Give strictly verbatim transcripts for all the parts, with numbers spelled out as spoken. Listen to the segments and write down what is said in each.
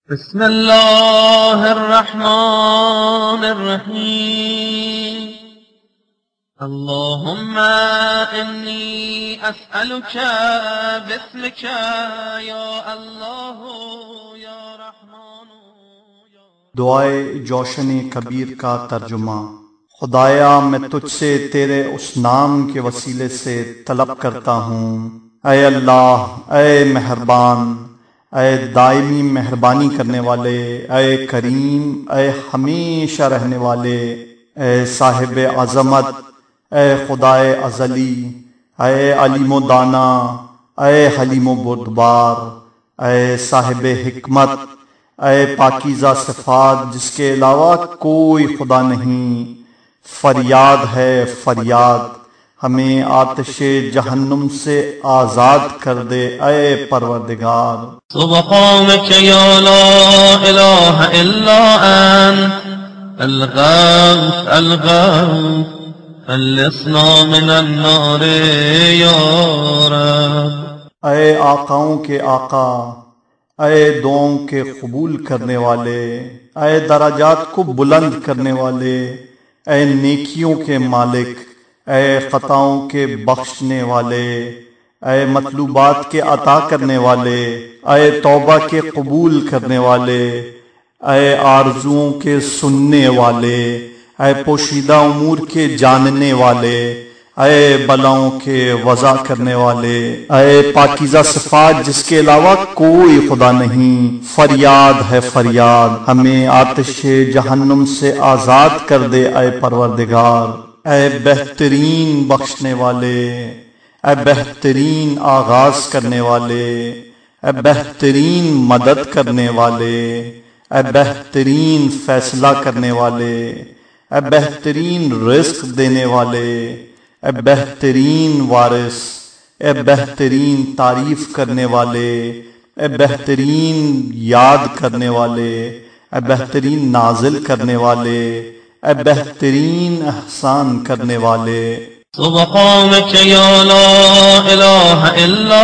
بسم الله الرحمن الرحيم اللهم إني أسألك باسمك يا الله يا رحمن يا دعائے جوشن کبیر کا ترجمہ۔ خدایا میں تجھ سے تیرے اس نام کے وسیلے سے طلب کرتا ہوں، اے اللہ، اے مہربان، اے دائمی مہربانی کرنے والے، اے کریم، اے ہمیشہ رہنے والے، اے صاحب عظمت، اے خدائے ازلی، اے علیم و دانا، اے حلیم و بردبار، اے صاحب حکمت، اے پاکیزہ صفات جس کے علاوہ کوئی خدا نہیں، فریاد ہے فریاد، ہمیں آتش جہنم سے آزاد کر دے اے پروردگار۔ سبحانك يا لا إله إلا أنت الغوث الغوث خلصنا من النار يا رب۔ اے آقاؤں کے آقا، اے دعاؤں کے قبول کرنے والے، اے درجات کو بلند کرنے والے، اے نیکیوں کے مالک، اے خطاؤں کے بخشنے والے، اے مطلوبات کے عطا کرنے والے، اے توبہ کے قبول کرنے والے، اے آرزوؤں کے سننے والے، اے پوشیدہ امور کے جاننے والے، اے بلاؤں کے وضع کرنے والے، اے پاکیزہ صفات جس کے علاوہ کوئی خدا نہیں، فریاد ہے فریاد، ہمیں آتش جہنم سے آزاد کر دے اے پروردگار۔ اے بہترین بخشنے والے، اے بہترین آغاز کرنے والے، اے بہترین مدد کرنے والے، اے بہترین فیصلہ کرنے والے، اے بہترین رزق دینے والے، اے بہترین وارث، اے بہترین تعریف کرنے والے، اے بہترین یاد کرنے والے، اے بہترین نازل کرنے والے، اے بہترین احسان کرنے والے۔ سبحانك يا لا إله إلا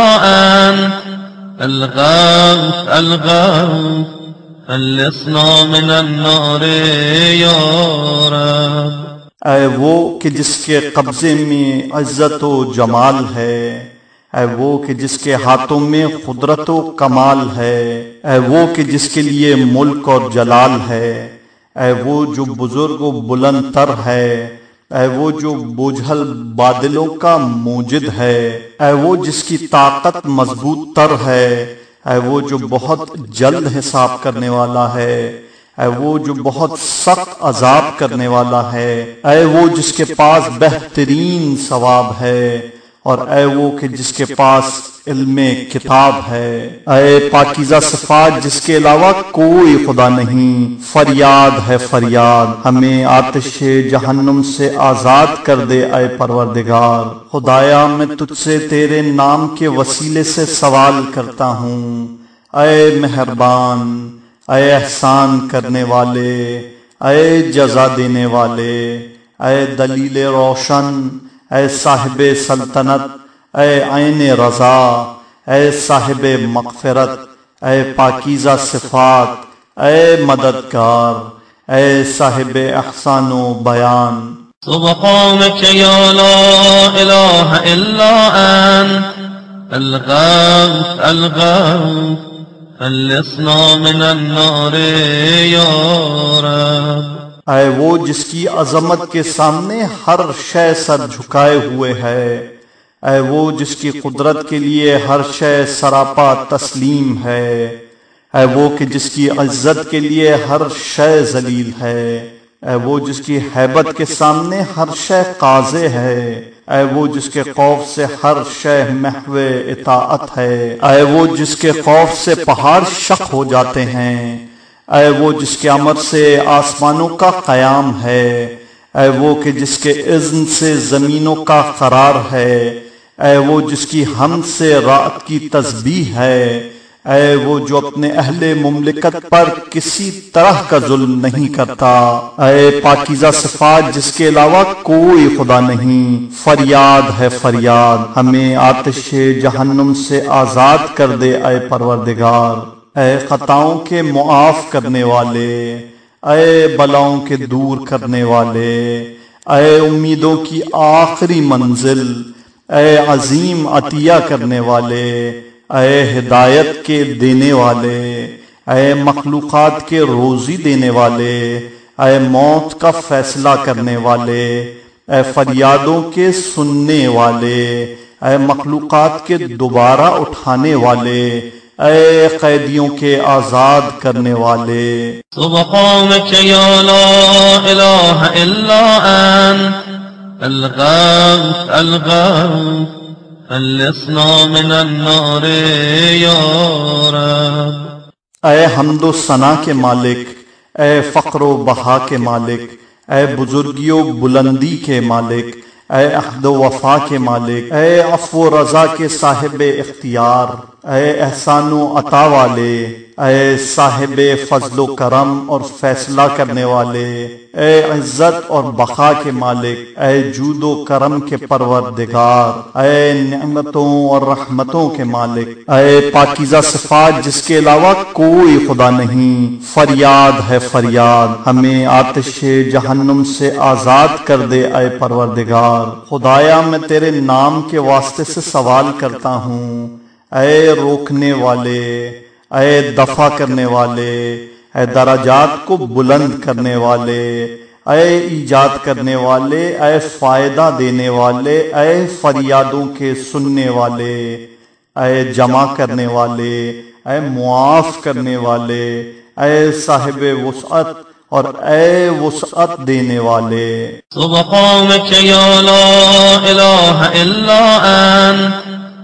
أنت الغوث الغوث خلصنا من النار يا رب۔ اے وہ کہ جس کے قبضے میں عزت و جمال ہے، اے وہ کہ جس کے ہاتھوں میں قدرت و کمال ہے، اے وہ کہ جس کے لیے ملک اور جلال ہے، اے وہ جو بزرگ و بلند تر ہے، اے وہ جو بوجھل بادلوں کا موجد ہے، اے وہ جس کی طاقت مضبوط تر ہے، اے وہ جو بہت جلد حساب کرنے والا ہے، اے وہ جو بہت سخت عذاب کرنے والا ہے، اے وہ جس کے پاس بہترین ثواب ہے، اور اے وہ کہ جس کے پاس علم کتاب ہے، اے پاکیزہ صفات جس کے علاوہ کوئی خدا نہیں، فریاد ہے فریاد، ہمیں آتش جہنم سے آزاد کر دے اے پروردگار۔ خدایا میں تجھ سے تیرے نام کے وسیلے سے سوال کرتا ہوں، اے مہربان، اے احسان کرنے والے، اے جزا دینے والے، اے دلیل روشن، اے صاحب سلطنت، اے عین رضا، اے صاحب مغفرت، اے پاکیزہ صفات، اے مددگار، اے صاحب احسان و بیان۔ سبحانك يا لا إله إلا أنت الغوث الغوث خلصنا من النار يا رب۔ اے وہ جس کی عظمت کے سامنے ہر شے سر جھکائے ہوئے ہے، اے وہ جس کی قدرت کے لیے ہر شے سراپا تسلیم ہے، اے وہ کہ جس کی عزت کے لیے ہر شے ذلیل ہے، اے وہ جس کی ہیبت کے سامنے ہر شے قاضع ہے، اے وہ جس کے خوف سے ہر شے محو اطاعت ہے، اے وہ جس کے خوف سے پہاڑ شق ہو جاتے ہیں، اے وہ جس کے امر سے آسمانوں کا قیام ہے، اے وہ کہ جس کے اذن سے زمینوں کا قرار ہے، اے وہ جس کی حمد سے رات کی تسبیح ہے، اے وہ جو اپنے اہل مملکت پر کسی طرح کا ظلم نہیں کرتا، اے پاکیزہ صفات جس کے علاوہ کوئی خدا نہیں، فریاد ہے فریاد، ہمیں آتش جہنم سے آزاد کر دے اے پروردگار۔ اے خطاؤں کے معاف کرنے والے، اے بلاؤں کے دور کرنے والے، اے امیدوں کی آخری منزل، اے عظیم عطیہ کرنے والے، اے ہدایت کے دینے والے، اے مخلوقات کے روزی دینے والے، اے موت کا فیصلہ کرنے والے، اے فریادوں کے سننے والے، اے مخلوقات کے دوبارہ اٹھانے والے، اے قیدیوں کے آزاد کرنے والے۔ سبحانك يا لا إله إلا أنت الغوث الغوث خلصنا من النار يا رب۔ اے حمد و ثنا کے مالک، اے فقر و بہا کے مالک، اے بزرگی و بلندی کے مالک، اے عہد و وفا کے مالک، اے عفو و رضا کے صاحب اختیار، اے احسان و عطا والے، اے صاحب فضل و کرم اور فیصلہ کرنے والے، اے عزت اور بقا کے مالک، اے جود و کرم کے پروردگار، اے نعمتوں اور رحمتوں کے مالک، اے پاکیزہ صفات جس کے علاوہ کوئی خدا نہیں، فریاد ہے فریاد، ہمیں آتش جہنم سے آزاد کر دے اے پروردگار۔ خدایا میں تیرے نام کے واسطے سے سوال کرتا ہوں، اے روکنے والے، اے دفع کرنے والے، اے درجات کو بلند کرنے والے، اے ایجاد کرنے والے، اے فائدہ دینے والے، اے فریادوں کے سننے والے، اے جمع کرنے والے، اے معاف کرنے والے، اے صاحب وسعت اور اے وسعت دینے والے۔ سبحانك يا لا إله إلا أنت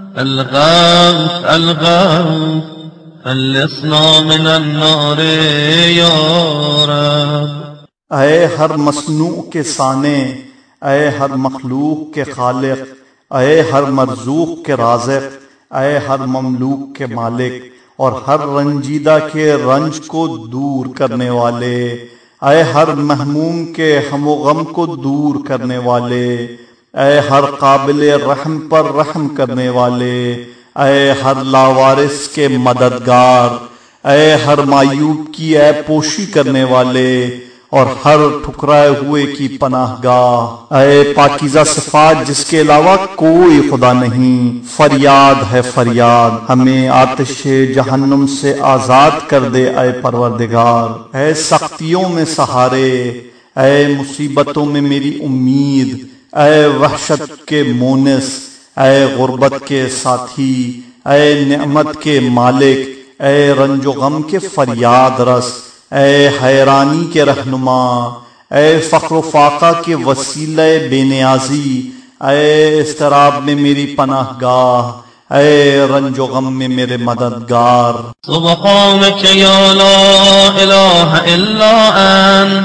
الغوث الغوث خلصنا من النار يا رب۔ اے ہر مصنوع کے صانع، اے ہر مخلوق کے خالق، اے ہر مرزوق کے رازق، اے ہر مملوک کے مالک اور ہر رنجیدہ کے رنج کو دور کرنے والے، اے ہر محموم کے ہم و غم کو دور کرنے والے، اے ہر قابل رحم پر رحم کرنے والے، اے ہر لاوارث کے مددگار، اے ہر معیوب کی عیب پوشی کرنے والے اور ہر ٹھکرائے ہوئے کی پناہ گاہ، اے پاکیزہ صفات جس کے علاوہ کوئی خدا نہیں، فریاد ہے فریاد، ہمیں آتش جہنم سے آزاد کر دے اے پروردگار۔ اے سختیوں میں سہارے، اے مصیبتوں میں میری امید، اے وحشت کے مونس، اے غربت کے ساتھی، اے نعمت کے مالک، اے رنج و غم کے فریاد رس، اے حیرانی کے رہنما، اے فقر و فاقہ کے وسیلہ بے نیازی، اے اضطراب میں میری پناہ گاہ، اے رنج و غم میں میرے مددگار۔ سبحانك يا لا إله إلا أنت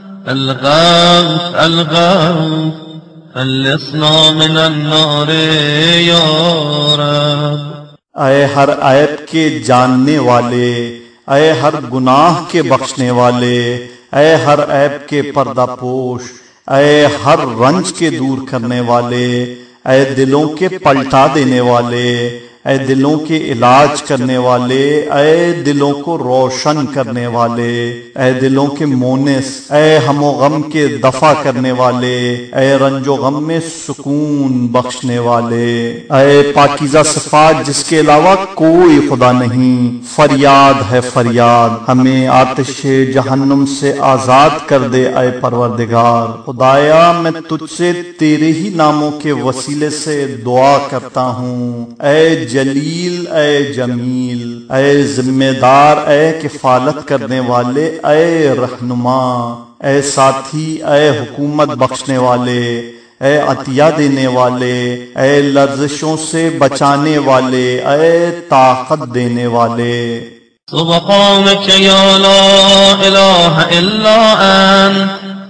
الغوث الغوث خلصنا من النار يا رب۔ اے ہر عیب کے جاننے والے، اے ہر گناہ کے بخشنے والے، اے ہر عیب کے پردہ پوش، اے ہر رنج کے دور کرنے والے، اے دلوں کے پلٹا دینے والے، اے دلوں کے علاج کرنے والے، اے دلوں کو روشن کرنے والے، اے دلوں کے مونس، اے ہم و غم کے دفع کرنے والے، اے رنج و غم میں سکون بخشنے والے، اے پاکیزہ صفات جس کے علاوہ کوئی خدا نہیں، فریاد ہے فریاد، ہمیں آتش جہنم سے آزاد کر دے اے پروردگار۔ خدایا میں تجھ سے تیرے ہی ناموں کے وسیلے سے دعا کرتا ہوں، اے جلیل، اے جمیل، اے ذمہ دار، اے کفالت کرنے والے، اے رہنما، اے ساتھی، اے حکومت بخشنے والے، اے عطیہ دینے والے، اے لرزشوں سے بچانے والے، اے طاقت دینے والے۔ سبحانك يا لا إله إلا أنت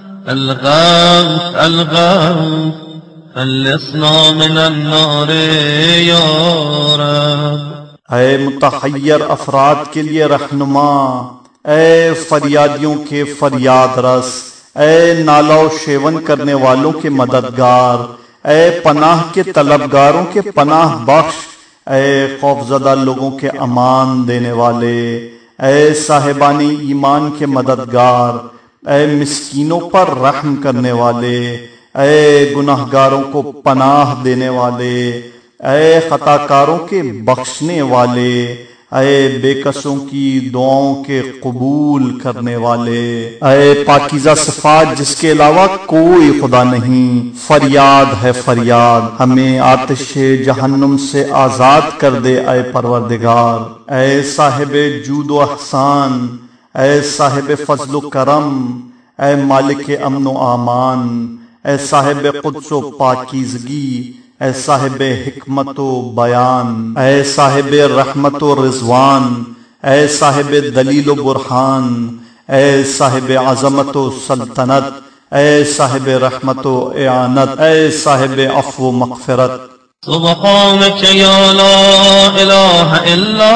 الغوث الغوث خلصنا من النار يا رب۔ اے متحیر افراد کے لیے رہنما، اے فریادیوں کے فریاد رس، اے نالا و شیون کرنے والوں کے مددگار، اے پناہ کے طلبگاروں کے پناہ بخش، اے خوفزدہ لوگوں کے امان دینے والے، اے صاحبان ایمان کے مددگار، اے مسکینوں پر رحم کرنے والے، اے گناہگاروں کو پناہ دینے والے، اے خطا کاروں کے بخشنے والے، اے بے کسوں کی دعاؤں کے قبول کرنے والے، اے پاکیزہ صفات جس کے علاوہ کوئی خدا نہیں، فریاد ہے فریاد، ہمیں آتش جہنم سے آزاد کر دے اے پروردگار۔ اے صاحب جود و احسان، اے صاحب فضل و کرم، اے مالک امن و امان، اے صاحب قدس و پاکیزگی، اے صاحب حکمت و بیان، اے صاحب رحمت و رضوان، اے صاحب دلیل و برہان، اے صاحب عظمت و سلطنت، اے صاحب رحمت و اعانت، اے صاحب عفو و مغفرت۔ سبحانك يا لا إله إلا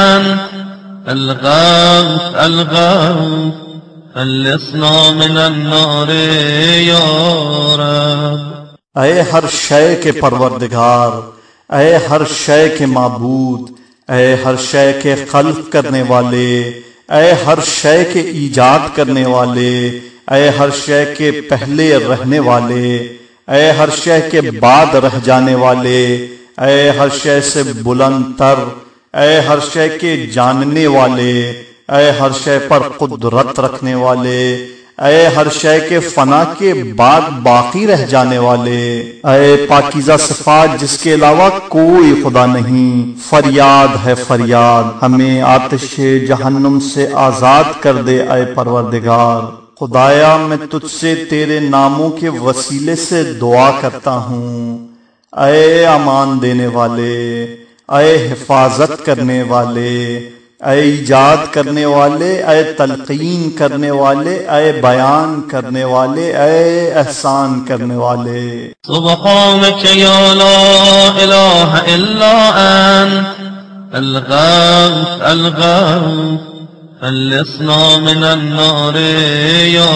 أنت الغوث الغوث خلصنا من النار يا رب۔ اے ہر شے کے پروردگار، اے ہر شے کے معبود، اے ہر شے کے خلق کرنے والے، اے ہر شے کے ایجاد کرنے والے، اے ہر شے کے پہلے رہنے والے، اے ہر شے کے بعد رہ جانے والے، اے ہر شے سے بلند تر، اے ہر شے کے جاننے والے، اے ہر شے پر قدرت رکھنے والے، اے ہر شے کے فنا کے بعد باقی رہ جانے والے، اے پاکیزہ صفات جس کے علاوہ کوئی خدا نہیں، فریاد ہے فریاد، ہمیں آتش جہنم سے آزاد کر دے اے پروردگار۔ خدایا میں تجھ سے تیرے ناموں کے وسیلے سے دعا کرتا ہوں، اے امان دینے والے، اے حفاظت کرنے والے، اے ایجاد کرنے والے، اے تلقین کرنے والے، اے بیان کرنے والے، اے احسان کرنے والے۔ سبحانك يا لا إله إلا أنت الغوث الغوث خلصنا من النار يا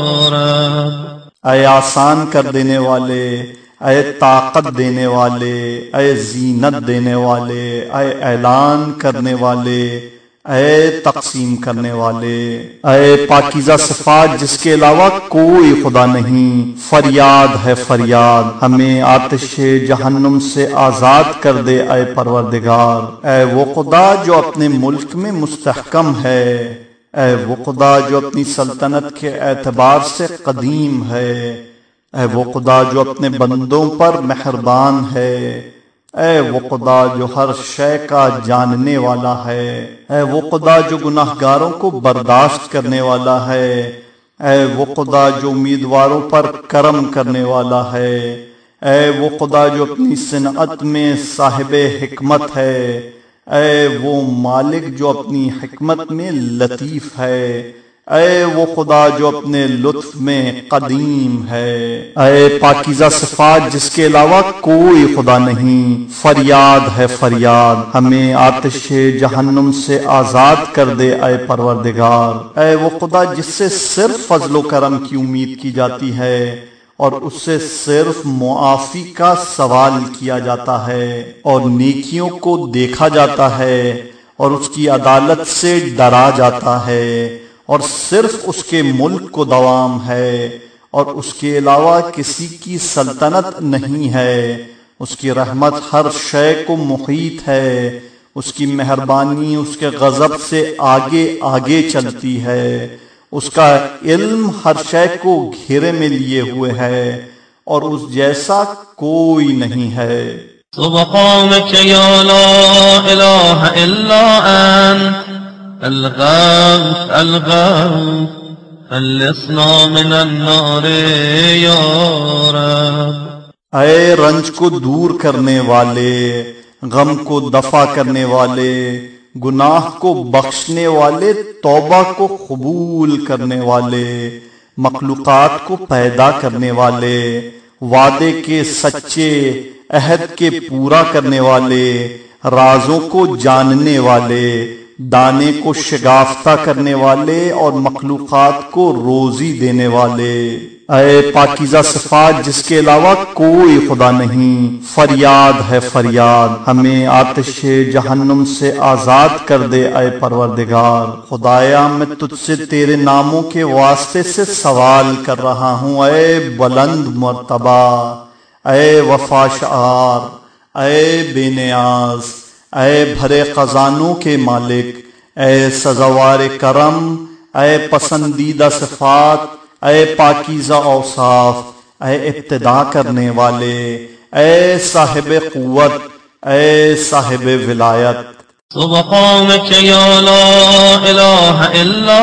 رب۔ اے آسان کر دینے والے، اے طاقت دینے والے، اے زینت دینے والے، اے اعلان کرنے والے، اے تقسیم کرنے والے، اے پاکیزہ صفات جس کے علاوہ کوئی خدا نہیں، فریاد ہے فریاد، ہمیں آتش جہنم سے آزاد کر دے اے پروردگار۔ اے وہ خدا جو اپنے ملک میں مستحکم ہے، اے وہ خدا جو اپنی سلطنت کے اعتبار سے قدیم ہے، اے وہ خدا جو اپنے بندوں پر مہربان ہے، اے وہ خدا جو ہر شے کا جاننے والا ہے، اے وہ خدا جو گناہگاروں کو برداشت کرنے والا ہے، اے وہ خدا جو امیدواروں پر کرم کرنے والا ہے، اے وہ خدا جو اپنی صنعت میں صاحب حکمت ہے، اے وہ مالک جو اپنی حکمت میں لطیف ہے، اے وہ خدا جو اپنے لطف میں قدیم ہے، اے پاکیزہ صفات جس کے علاوہ کوئی خدا نہیں، فریاد ہے فریاد، ہمیں آتش جہنم سے آزاد کر دے اے پروردگار۔ اے وہ خدا جس سے صرف فضل و کرم کی امید کی جاتی ہے اور اس سے صرف معافی کا سوال کیا جاتا ہے اور نیکیوں کو دیکھا جاتا ہے اور اس کی عدالت سے ڈرا جاتا ہے، اور صرف اس کے ملک کو دوام ہے اور اس کے علاوہ کسی کی سلطنت نہیں ہے، اس کی رحمت ہر شے کو محیط ہے، اس کی مہربانی اس کے غضب سے آگے آگے چلتی ہے، اس کا علم ہر شے کو گھیرے میں لیے ہوئے ہے اور اس جیسا کوئی نہیں ہے۔ سبحانك يا لا إله إلا أنت الغوث الغوث خلصنا من النار يا رب۔ اے رنج کو دور کرنے والے، غم کو دفع کرنے والے، گناہ کو بخشنے والے، توبہ کو قبول کرنے والے، مخلوقات کو پیدا کرنے والے، وعدے کے سچے، عہد کے پورا کرنے والے، رازوں کو جاننے والے، دانے کو شگافتہ کرنے والے اور مخلوقات کو روزی دینے والے، اے پاکیزہ صفات جس کے علاوہ کوئی خدا نہیں، فریاد ہے فریاد، ہمیں آتش جہنم سے آزاد کر دے اے پروردگار۔ خدایا میں تجھ سے تیرے ناموں کے واسطے سے سوال کر رہا ہوں، اے بلند مرتبہ، اے وفاشار، اے بے نیاز، اے بھرے خزانوں کے مالک، اے سزاوار کرم، اے پسندیدہ صفات، اے پاکیزہ اوصاف، اے ابتدا کرنے والے، اے صاحب قوت، اے صاحب ولایت۔ سبحانك يا لا إله إلا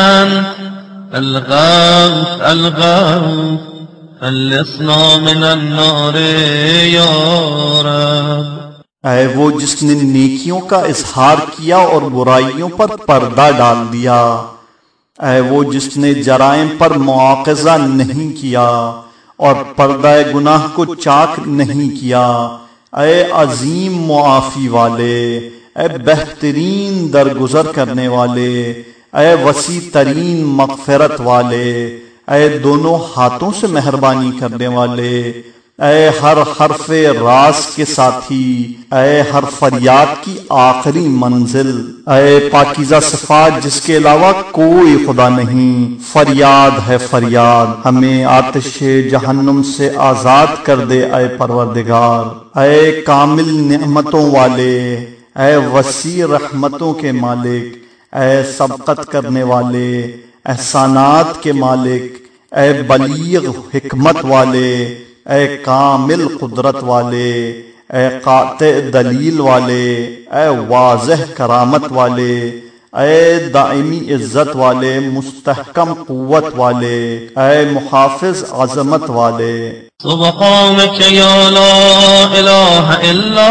أنت الغوث الغوث خلصنا من النار يا رب۔ اے وہ جس نے نیکیوں کا اظہار کیا اور برائیوں پر پردہ ڈال دیا، اے وہ جس نے جرائم پر مواخذہ نہیں کیا اور پردہ گناہ کو چاک نہیں کیا، اے عظیم معافی والے، اے بہترین درگزر کرنے والے، اے وسیع ترین مغفرت والے، اے دونوں ہاتھوں سے مہربانی کرنے والے، اے ہر حرف راز کے ساتھی، اے ہر فریاد کی آخری منزل، اے پاکیزہ صفات جس کے علاوہ کوئی خدا نہیں، فریاد ہے فریاد، ہمیں آتش جہنم سے آزاد کر دے اے پروردگار۔ اے کامل نعمتوں والے، اے وسیع رحمتوں کے مالک، اے سبقت کرنے والے، احسانات کے مالک، اے بلیغ حکمت والے، اے کامل قدرت والے، اے قاطع دلیل والے، اے واضح کرامت والے، اے دائمی عزت والے، مستحکم قوت والے، اے محافظ عظمت والے۔ سبحانك يا لا إله إلا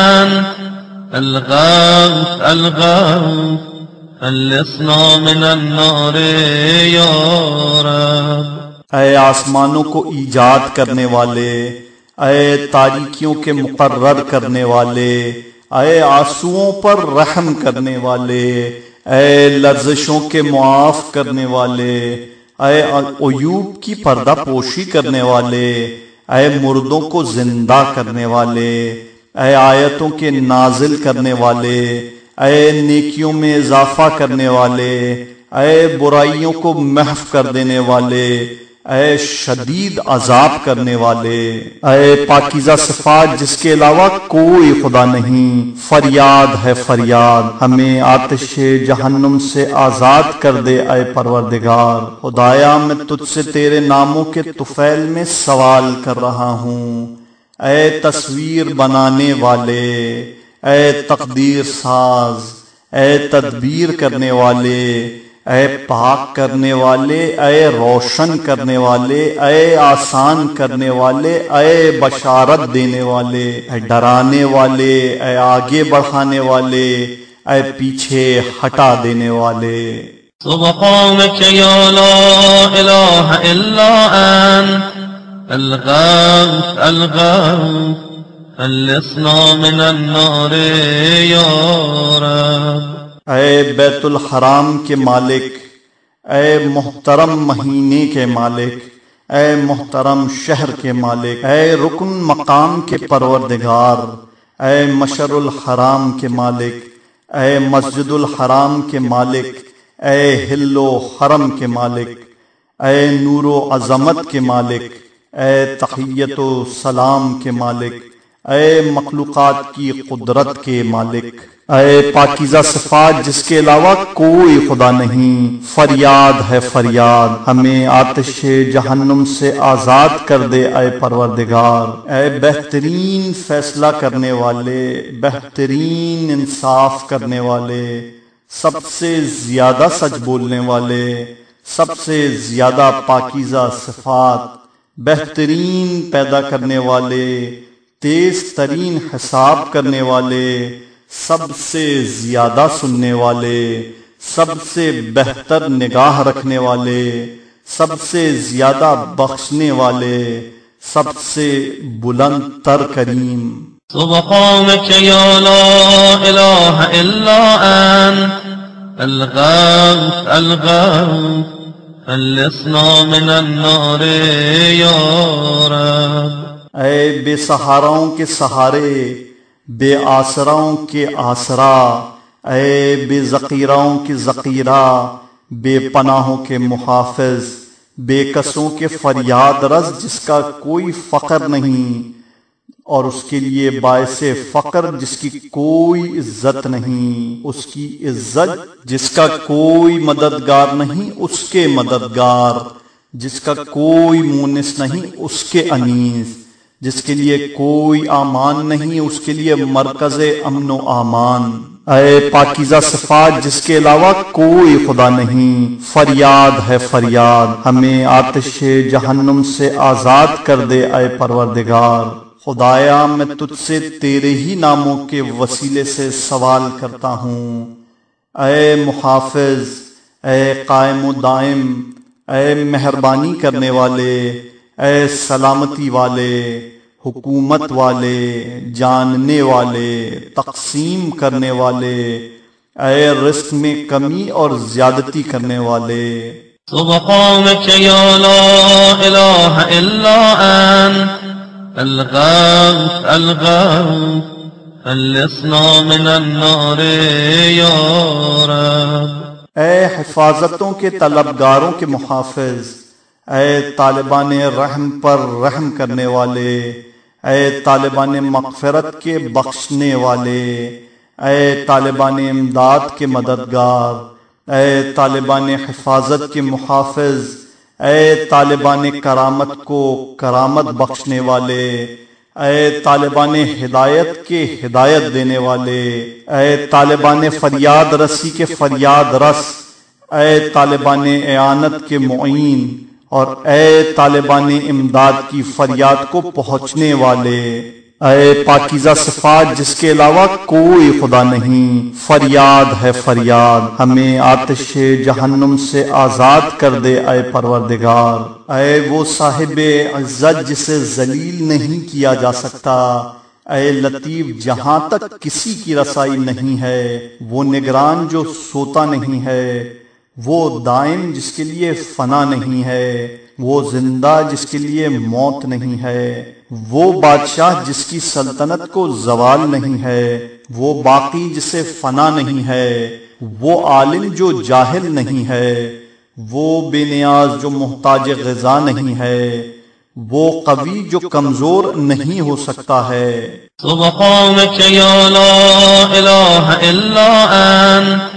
أنت الغوث الغوث خلصنا من النار يا رب۔ اے آسمانوں کو ایجاد کرنے والے، اے تاریکیوں کے مقرر کرنے والے، اے آنسوؤں پر رحم کرنے والے، اے لرزشوں کے معاف کرنے والے، اے عیوب کی پردہ پوشی کرنے والے، اے مردوں کو زندہ کرنے والے، اے آیتوں کے نازل کرنے والے، اے نیکیوں میں اضافہ کرنے والے، اے برائیوں کو محو کر دینے والے، اے شدید عذاب کرنے والے، اے پاکیزہ صفات جس کے علاوہ کوئی خدا نہیں، فریاد ہے فریاد، ہمیں آتش جہنم سے آزاد کر دے اے پروردگار۔ خدایا میں تجھ سے تیرے ناموں کے طفیل میں سوال کر رہا ہوں، اے تصویر بنانے والے، اے تقدیر ساز، اے تدبیر کرنے والے، اے پاک کرنے والے، اے روشن کرنے والے، اے آسان کرنے والے، اے بشارت دینے والے، اے ڈرانے والے، اے آگے بڑھانے والے، اے پیچھے ہٹا دینے والے۔ سبحانك يا لا إله إلا أنت الغوث الغوث خلصنا من النار يا رب۔ اے بیت الحرام کے مالک، اے محترم مہینے کے مالک، اے محترم شہر کے مالک، اے رکن مقام کے پروردگار، اے مشر الحرام کے مالک، اے مسجد الحرام کے مالک، اے حل و حرم کے مالک، اے نور و عظمت کے مالک، اے تحیت و سلام کے مالک، اے مخلوقات کی قدرت کے مالک، اے پاکیزہ صفات جس کے علاوہ کوئی خدا نہیں، فریاد ہے فریاد، ہمیں آتش جہنم سے آزاد کر دے اے پروردگار۔ اے بہترین فیصلہ کرنے والے، بہترین انصاف کرنے والے، سب سے زیادہ سچ بولنے والے، سب سے زیادہ پاکیزہ صفات، بہترین پیدا کرنے والے، تیز ترین حساب کرنے والے، سب سے زیادہ سننے والے، سب سے بہتر نگاہ رکھنے والے، سب سے زیادہ بخشنے والے، سب سے بلند تر کریم۔ سبحانك يا لا إله إلا أنت الغوث الغوث خلصنا من النار يا رب. اے بے سہاراؤں کے سہارے، بے آسراؤں کے آسرا، اے بے ذخیراؤں کے ذخیرہ، بے پناہوں کے محافظ، بے کسوں کے فریاد رس جس کا کوئی فقر نہیں اور اس کے لیے باعث فقر جس کی کوئی عزت نہیں، اس کی عزت جس کا کوئی مددگار نہیں، اس کے مددگار جس کا کوئی مونس نہیں، اس کے انیس جس کے لیے کوئی امان نہیں، اس کے لیے مرکز امن و امان. اے پاکیزہ صفات جس کے علاوہ کوئی خدا نہیں، فریاد ہے فریاد، ہمیں آتش جہنم سے آزاد کر دے اے پروردگار. خدایا میں تجھ سے تیرے ہی ناموں کے وسیلے سے سوال کرتا ہوں، اے محافظ، اے قائم و دائم، اے مہربانی کرنے والے، اے سلامتی والے، حکومت والے، جاننے والے، تقسیم کرنے والے، اے رزق میں کمی اور زیادتی کرنے والے. سبحانك يا لا إله إلا أنت الغوث الغوث خلصنا من النار يا رب. اے حفاظتوں کے طلبگاروں کے محافظ، اے طالبان رحم پر رحم کرنے والے، اے طالبان مغفرت کے بخشنے والے، اے طالبان امداد کے مددگار، اے طالبان حفاظت کے محافظ، اے طالبان کرامت کو کرامت بخشنے والے، اے طالبان ہدایت کے ہدایت دینے والے، اے طالبان فریاد رسی کے فریاد رس، اے طالبان اعانت کے معین، اور اے طالبان امداد کی فریاد کو پہنچنے والے. اے پاکیزہ صفات جس کے علاوہ کوئی خدا نہیں، فریاد ہے فریاد، ہمیں آتش جہنم سے آزاد کر دے اے پروردگار. اے وہ صاحب عزت جسے ذلیل نہیں کیا جا سکتا، اے لطیف جہاں تک کسی کی رسائی نہیں ہے، وہ نگران جو سوتا نہیں ہے، وہ دائم جس کے لیے فنا نہیں ہے، وہ زندہ جس کے لیے موت نہیں ہے، وہ بادشاہ جس کی سلطنت کو زوال نہیں ہے، وہ باقی جسے فنا نہیں ہے، وہ عالم جو جاہل نہیں ہے، وہ بے نیاز جو محتاج غذا نہیں ہے، وہ قوی جو کمزور نہیں ہو سکتا ہے. سبحانك يا لا إله إلا أنت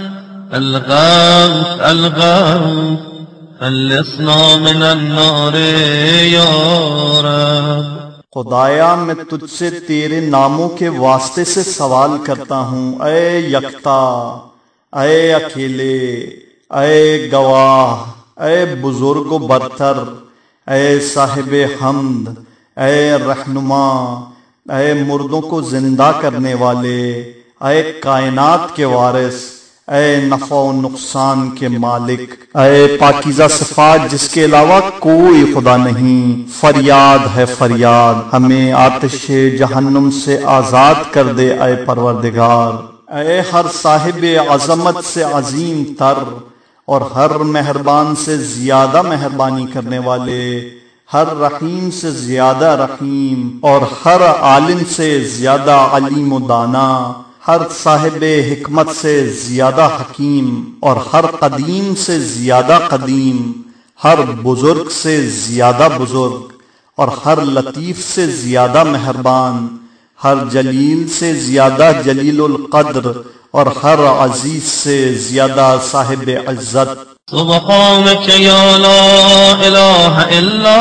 الغوث الغوث خلصنا من النار يا رب. خدایا میں تجھ سے تیرے ناموں کے واسطے سے سوال کرتا ہوں، اے یکتا، اے اکیلے، اے گواہ، اے بزرگ و برتر، اے صاحب حمد، اے رہنما، اے مردوں کو زندہ کرنے والے، اے کائنات کے وارث، اے نفع و نقصان کے مالک. اے پاکیزہ صفات جس کے علاوہ کوئی خدا نہیں، فریاد ہے فریاد، ہمیں آتش جہنم سے آزاد کر دے اے پروردگار. اے ہر صاحب عظمت سے عظیم تر اور ہر مہربان سے زیادہ مہربانی کرنے والے، ہر رحیم سے زیادہ رحیم اور ہر عالم سے زیادہ علیم و دانا، ہر صاحب حکمت سے زیادہ حکیم اور ہر قدیم سے زیادہ قدیم، ہر بزرگ سے زیادہ بزرگ اور ہر لطیف سے زیادہ مہربان، ہر جلیل سے زیادہ جلیل القدر اور ہر عزیز سے زیادہ صاحب عزت. سبحانك يا لا إله إلا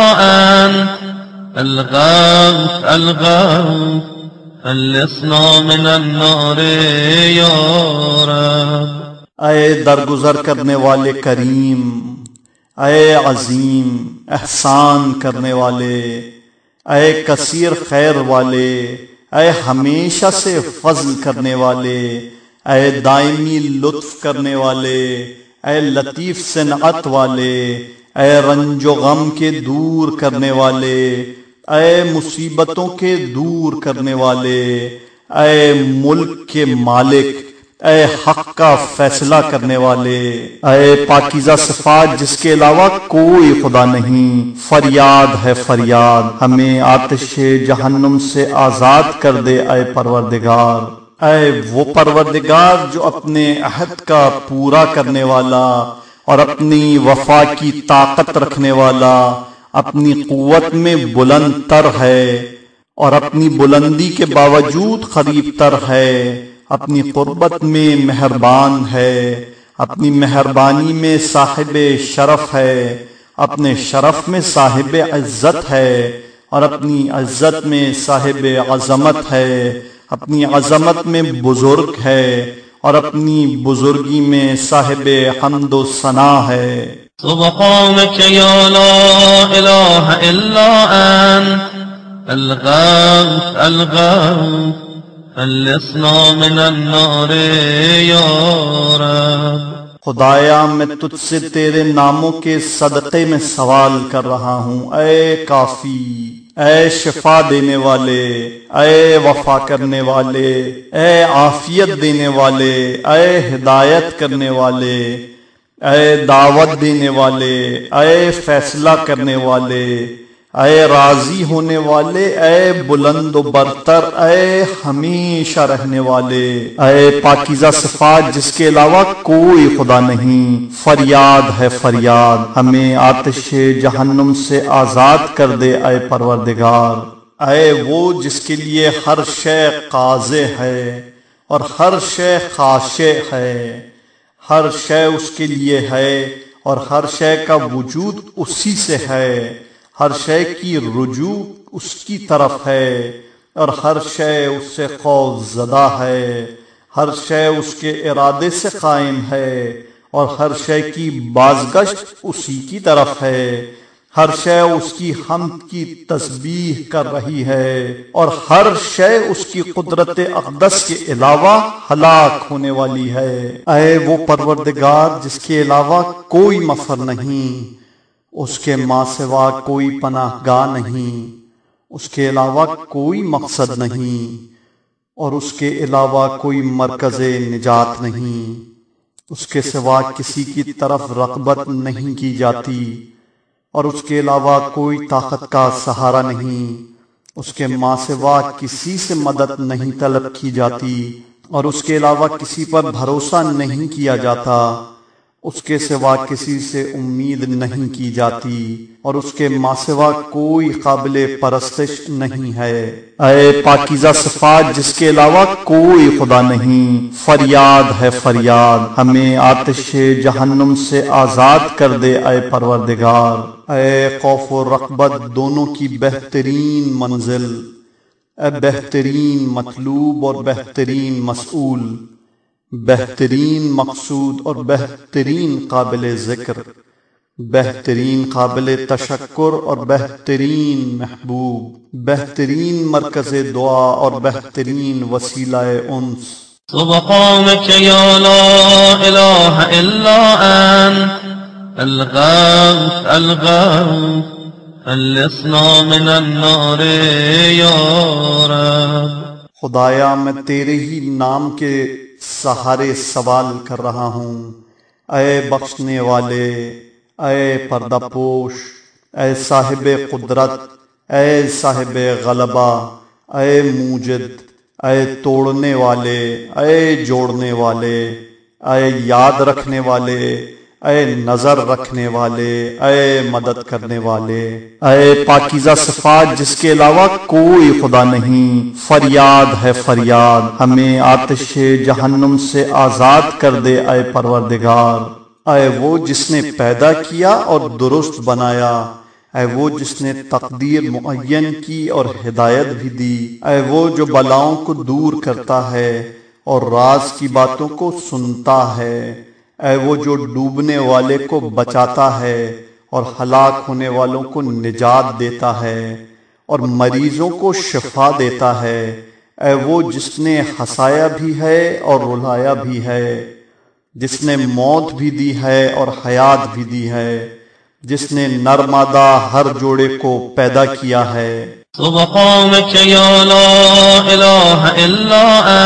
أنت الغوث الغوث خلصنا من النار يا رب. اے درگزر کرنے والے کریم، اے عظیم احسان کرنے والے، اے کثیر خیر والے، اے ہمیشہ سے فضل کرنے والے، اے دائمی لطف کرنے والے، اے لطیف صنعت والے، اے رنج و غم کے دور کرنے والے، اے مصیبتوں کے دور کرنے والے، اے ملک کے مالک، اے حق کا فیصلہ کرنے والے، اے پاکیزہ صفات جس کے علاوہ کوئی خدا نہیں، فریاد ہے فریاد، ہمیں آتش جہنم سے آزاد کر دے اے پروردگار۔ اے وہ پروردگار جو اپنے عہد کا پورا کرنے والا اور اپنی وفا کی طاقت رکھنے والا، اپنی قوت میں بلند تر ہے اور اپنی بلندی کے باوجود قریب تر ہے، اپنی قربت میں مہربان ہے، اپنی مہربانی میں صاحب شرف ہے، اپنے شرف میں صاحب عزت ہے، اور اپنی عزت میں صاحب عظمت ہے، اپنی عظمت میں بزرگ ہے، اور اپنی بزرگی میں صاحب حمد و ثنا ہے۔ سبحانك يا لا إله إلا أنت الغوث الغوث خلصنا من النار يا رب۔ خدایا میں تجھ سے تیرے ناموں کے صدقے میں سوال کر رہا ہوں، اے کافی، اے شفا دینے والے، اے وفا کرنے والے، اے عافیت دینے والے، اے ہدایت کرنے والے، اے دعوت دینے والے، اے فیصلہ کرنے والے، اے راضی ہونے والے، اے بلند و برتر، اے ہمیشہ رہنے والے، اے پاکیزہ صفات جس کے علاوہ کوئی خدا نہیں، فریاد ہے فریاد، ہمیں آتش جہنم سے آزاد کر دے اے پروردگار۔ اے وہ جس کے لیے ہر شے قاضع ہے اور ہر شے خاشع ہے، ہر شے اس کے لیے ہے اور ہر شے کا وجود اسی سے ہے، ہر شے کی رجوع اس کی طرف ہے اور ہر شے اس سے خوف زدہ ہے، ہر شے اس کے ارادے سے قائم ہے اور ہر شے کی بازگشت اسی کی طرف ہے، ہر شے اس کی حمد کی تسبیح کر رہی ہے اور ہر شے اس کی قدرت اقدس کے علاوہ ہلاک ہونے والی ہے۔ اے وہ پروردگار جس کے علاوہ کوئی مفر نہیں، اس کے ماں سوا کوئی پناہ گاہ نہیں، اس کے علاوہ کوئی مقصد نہیں اور اس کے علاوہ کوئی مرکز نجات نہیں، اس کے سوا کسی کی طرف رغبت نہیں کی جاتی اور اس کے علاوہ کوئی طاقت کا سہارا نہیں، اس کے ماں سوا کسی سے مدد نہیں طلب کی جاتی اور اس کے علاوہ کسی پر بھروسہ نہیں کیا جاتا، اس کے سوا کسی سے امید نہیں کی جاتی اور اس کے ماں سوا کوئی قابل پرستش نہیں ہے۔ اے پاکیزہ صفات جس کے علاوہ کوئی خدا نہیں، فریاد ہے فریاد، ہمیں آتش جہنم سے آزاد کر دے اے پروردگار۔ اے خوف و رغبت دونوں کی بہترین منزل، اے بہترین مطلوب اور بہترین مسئول، بہترین مقصود اور بہترین قابل ذکر، بہترین قابل تشکر اور بہترین محبوب، بہترین مرکز دعا اور بہترین وسیلہ انس۔ سبحانك يا لا إله إلا أنت الغوث الغوث خلصنا من النار يا رب۔ خدایا میں تیرے ہی نام کے سہارے سوال کر رہا ہوں، اے بخشنے والے، اے پردہ پوش، اے صاحب قدرت، اے صاحب غلبہ، اے موجد، اے توڑنے والے، اے جوڑنے والے، اے یاد رکھنے والے، اے نظر رکھنے والے، اے مدد کرنے والے، اے پاکیزہ صفات جس کے علاوہ کوئی خدا نہیں، فریاد ہے فریاد، ہمیں آتش جہنم سے آزاد کر دے اے پروردگار۔ اے وہ جس نے پیدا کیا اور درست بنایا، اے وہ جس نے تقدیر معین کی اور ہدایت بھی دی، اے وہ جو بلاؤں کو دور کرتا ہے اور راز کی باتوں کو سنتا ہے، اے وہ جو ڈوبنے والے کو بچاتا ہے اور ہلاک ہونے والوں کو نجات دیتا ہے اور مریضوں کو شفا دیتا ہے، اے وہ جس نے ہنسایا بھی ہے اور رلایا بھی ہے، جس نے موت بھی دی ہے اور حیات بھی دی ہے، جس نے نر مادہ ہر جوڑے کو پیدا کیا ہے۔ سبحانك يا لا إله إلا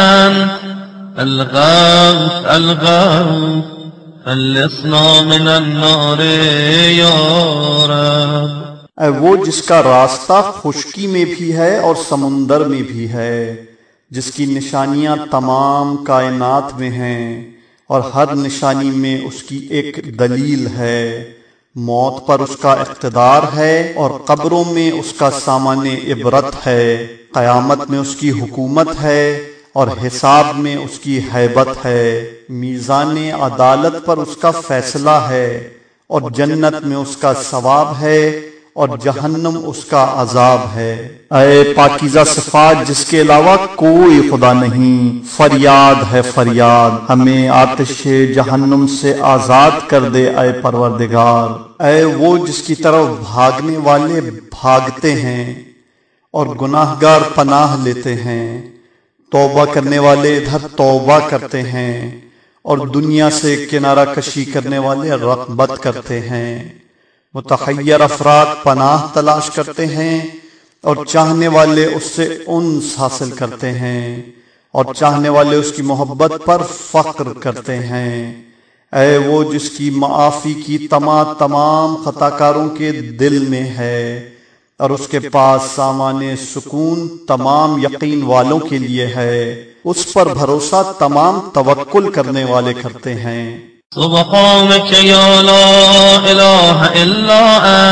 أنت الغوث الغوث خلصنا من النار يا رب۔ اے وہ جس کا راستہ خشکی میں بھی ہے اور سمندر میں بھی ہے، جس کی نشانیاں تمام کائنات میں ہیں اور ہر نشانی میں اس کی ایک دلیل ہے۔ موت پر اس کا اقتدار ہے اور قبروں میں اس کا سامان عبرت ہے۔ قیامت میں اس کی حکومت ہے اور حساب میں اس کی ہیبت ہے۔ میزان عدالت پر اس کا فیصلہ ہے اور جنت میں اس کا ثواب ہے اور جہنم اس کا عذاب ہے۔ اے پاکیزہ صفات جس کے علاوہ کوئی خدا نہیں، فریاد ہے فریاد، ہمیں آتش جہنم سے آزاد کر دے اے پروردگار۔ اے وہ جس کی طرف بھاگنے والے بھاگتے ہیں اور گناہگار پناہ لیتے ہیں، توبہ کرنے والے ادھر توبہ کرتے ہیں اور دنیا سے کنارہ کشی کرنے والے رغبت کرتے ہیں۔ متحیر افراد پناہ تلاش کرتے ہیں اور چاہنے والے اس سے انس حاصل کرتے ہیں اور چاہنے والے اس کی محبت پر فخر کرتے ہیں۔ اے وہ جس کی معافی کی تما تمام خطاکاروں کے دل میں ہے اور اس کے پاس سامان سکون تمام یقین والوں کے لیے ہے، اس پر بھروسہ تمام توکل کرنے والے کرتے ہیں۔ سبحانك يا لا إله إلا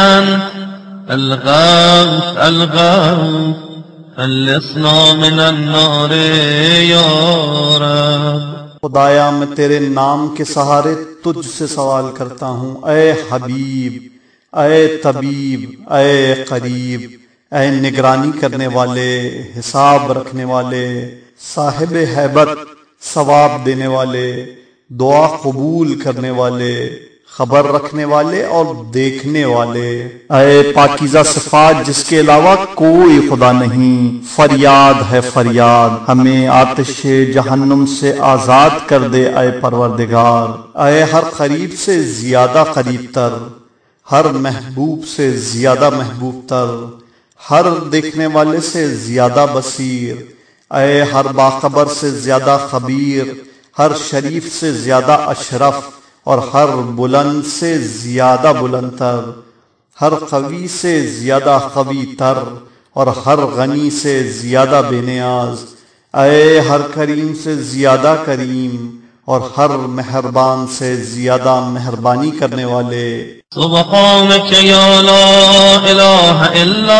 أنت الغوث الغوث خلصنا من النار يا رب۔ خدایا میں تیرے نام کے سہارے تجھ سے سوال کرتا ہوں، اے حبیب، اے طبیب، اے قریب، اے نگرانی کرنے والے، حساب رکھنے والے، صاحب ہیبت، ثواب دینے والے، دعا قبول کرنے والے، خبر رکھنے والے اور دیکھنے والے۔ اے پاکیزہ صفات جس کے علاوہ کوئی خدا نہیں، فریاد ہے فریاد، ہمیں آتش جہنم سے آزاد کر دے اے پروردگار۔ اے ہر قریب سے زیادہ قریب تر، ہر محبوب سے زیادہ محبوب تر، ہر دیکھنے والے سے زیادہ بصیر، اے ہر باخبر سے زیادہ خبیر، ہر شریف سے زیادہ اشرف اور ہر بلند سے زیادہ بلند تر، ہر قوی سے زیادہ قوی تر اور ہر غنی سے زیادہ بے نیاز، اے ہر کریم سے زیادہ کریم اور ہر مہربان سے زیادہ مہربانی کرنے والے۔ سبحانك يا لا إله إلا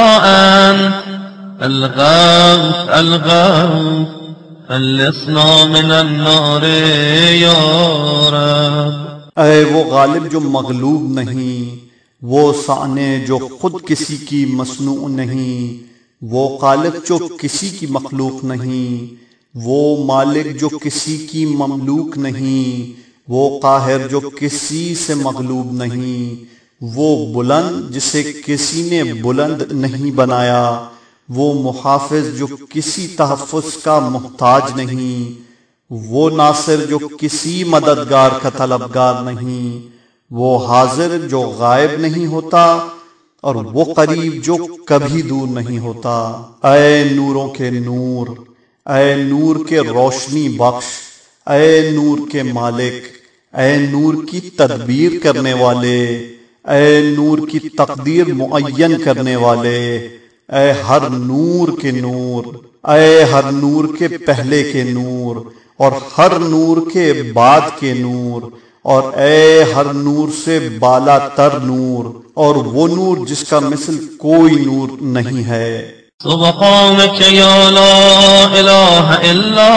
أنت الغوث الغوث خلصنا من النار يا رب۔ اے وہ غالب جو مغلوب نہیں، وہ سانے جو خود کسی کی مصنوع نہیں، وہ خالق جو کسی کی مخلوق نہیں، وہ مالک جو کسی کی مملوک نہیں، وہ قاہر جو کسی سے مغلوب نہیں، وہ بلند جسے کسی نے بلند نہیں بنایا، وہ محافظ جو کسی تحفظ کا محتاج نہیں، وہ ناصر جو کسی مددگار کا طلبگار نہیں، وہ حاضر جو غائب نہیں ہوتا اور وہ قریب جو کبھی دور نہیں ہوتا۔ اے نوروں کے نور، اے نور کے روشنی بخش، اے نور کے مالک، اے نور کی تدبیر کرنے والے، اے نور کی تقدیر معین کرنے والے، اے ہر نور کے نور، اے ہر نور کے پہلے کے نور اور ہر نور کے بعد کے نور، اور اے ہر نور سے بالا تر نور اور وہ نور جس کا مثل کوئی نور نہیں ہے۔ سبحانك يا لا إله إلا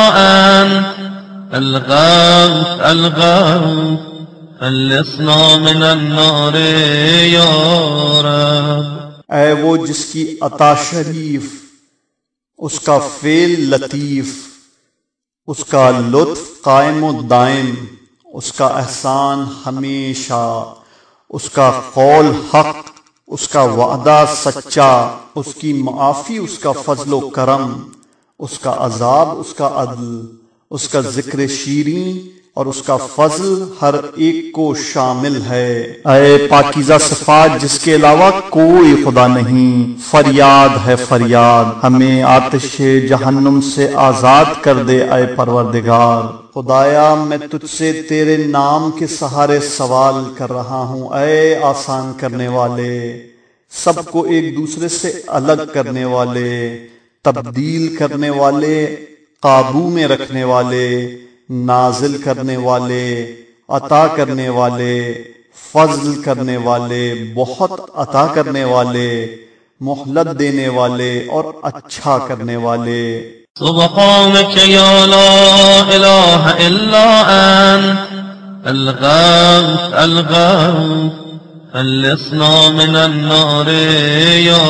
أنت الغوث الغوث خلصنا من النار يا رب۔ اے وہ جس کی عطا شریف، اس کا فعل لطیف، اس کا لطف قائم و دائم، اس کا احسان ہمیشہ، اس کا قول حق، اس کا وعدہ سچا، اس کی معافی، اس کا فضل و کرم، اس کا عذاب، اس کا عدل، اس کا ذکر شیریں اور اس کا فضل ہر ایک کو شامل ہے۔ اے پاکیزہ صفات جس کے علاوہ کوئی خدا نہیں، فریاد ہے فریاد، ہمیں آتش جہنم سے آزاد کر دے اے پروردگار۔ خدایا میں تجھ سے تیرے نام کے سہارے سوال کر رہا ہوں، اے آسان کرنے والے، سب کو ایک دوسرے سے الگ کرنے والے، تبدیل کرنے والے، قابو میں رکھنے والے، نازل کرنے والے، عطا کرنے والے، فضل کرنے والے، بہت عطا کرنے والے، مہلت دینے والے اور اچھا کرنے والے۔ سبحانك يا لا إله إلا أنت الغوث الغوث خلصنا من النار يا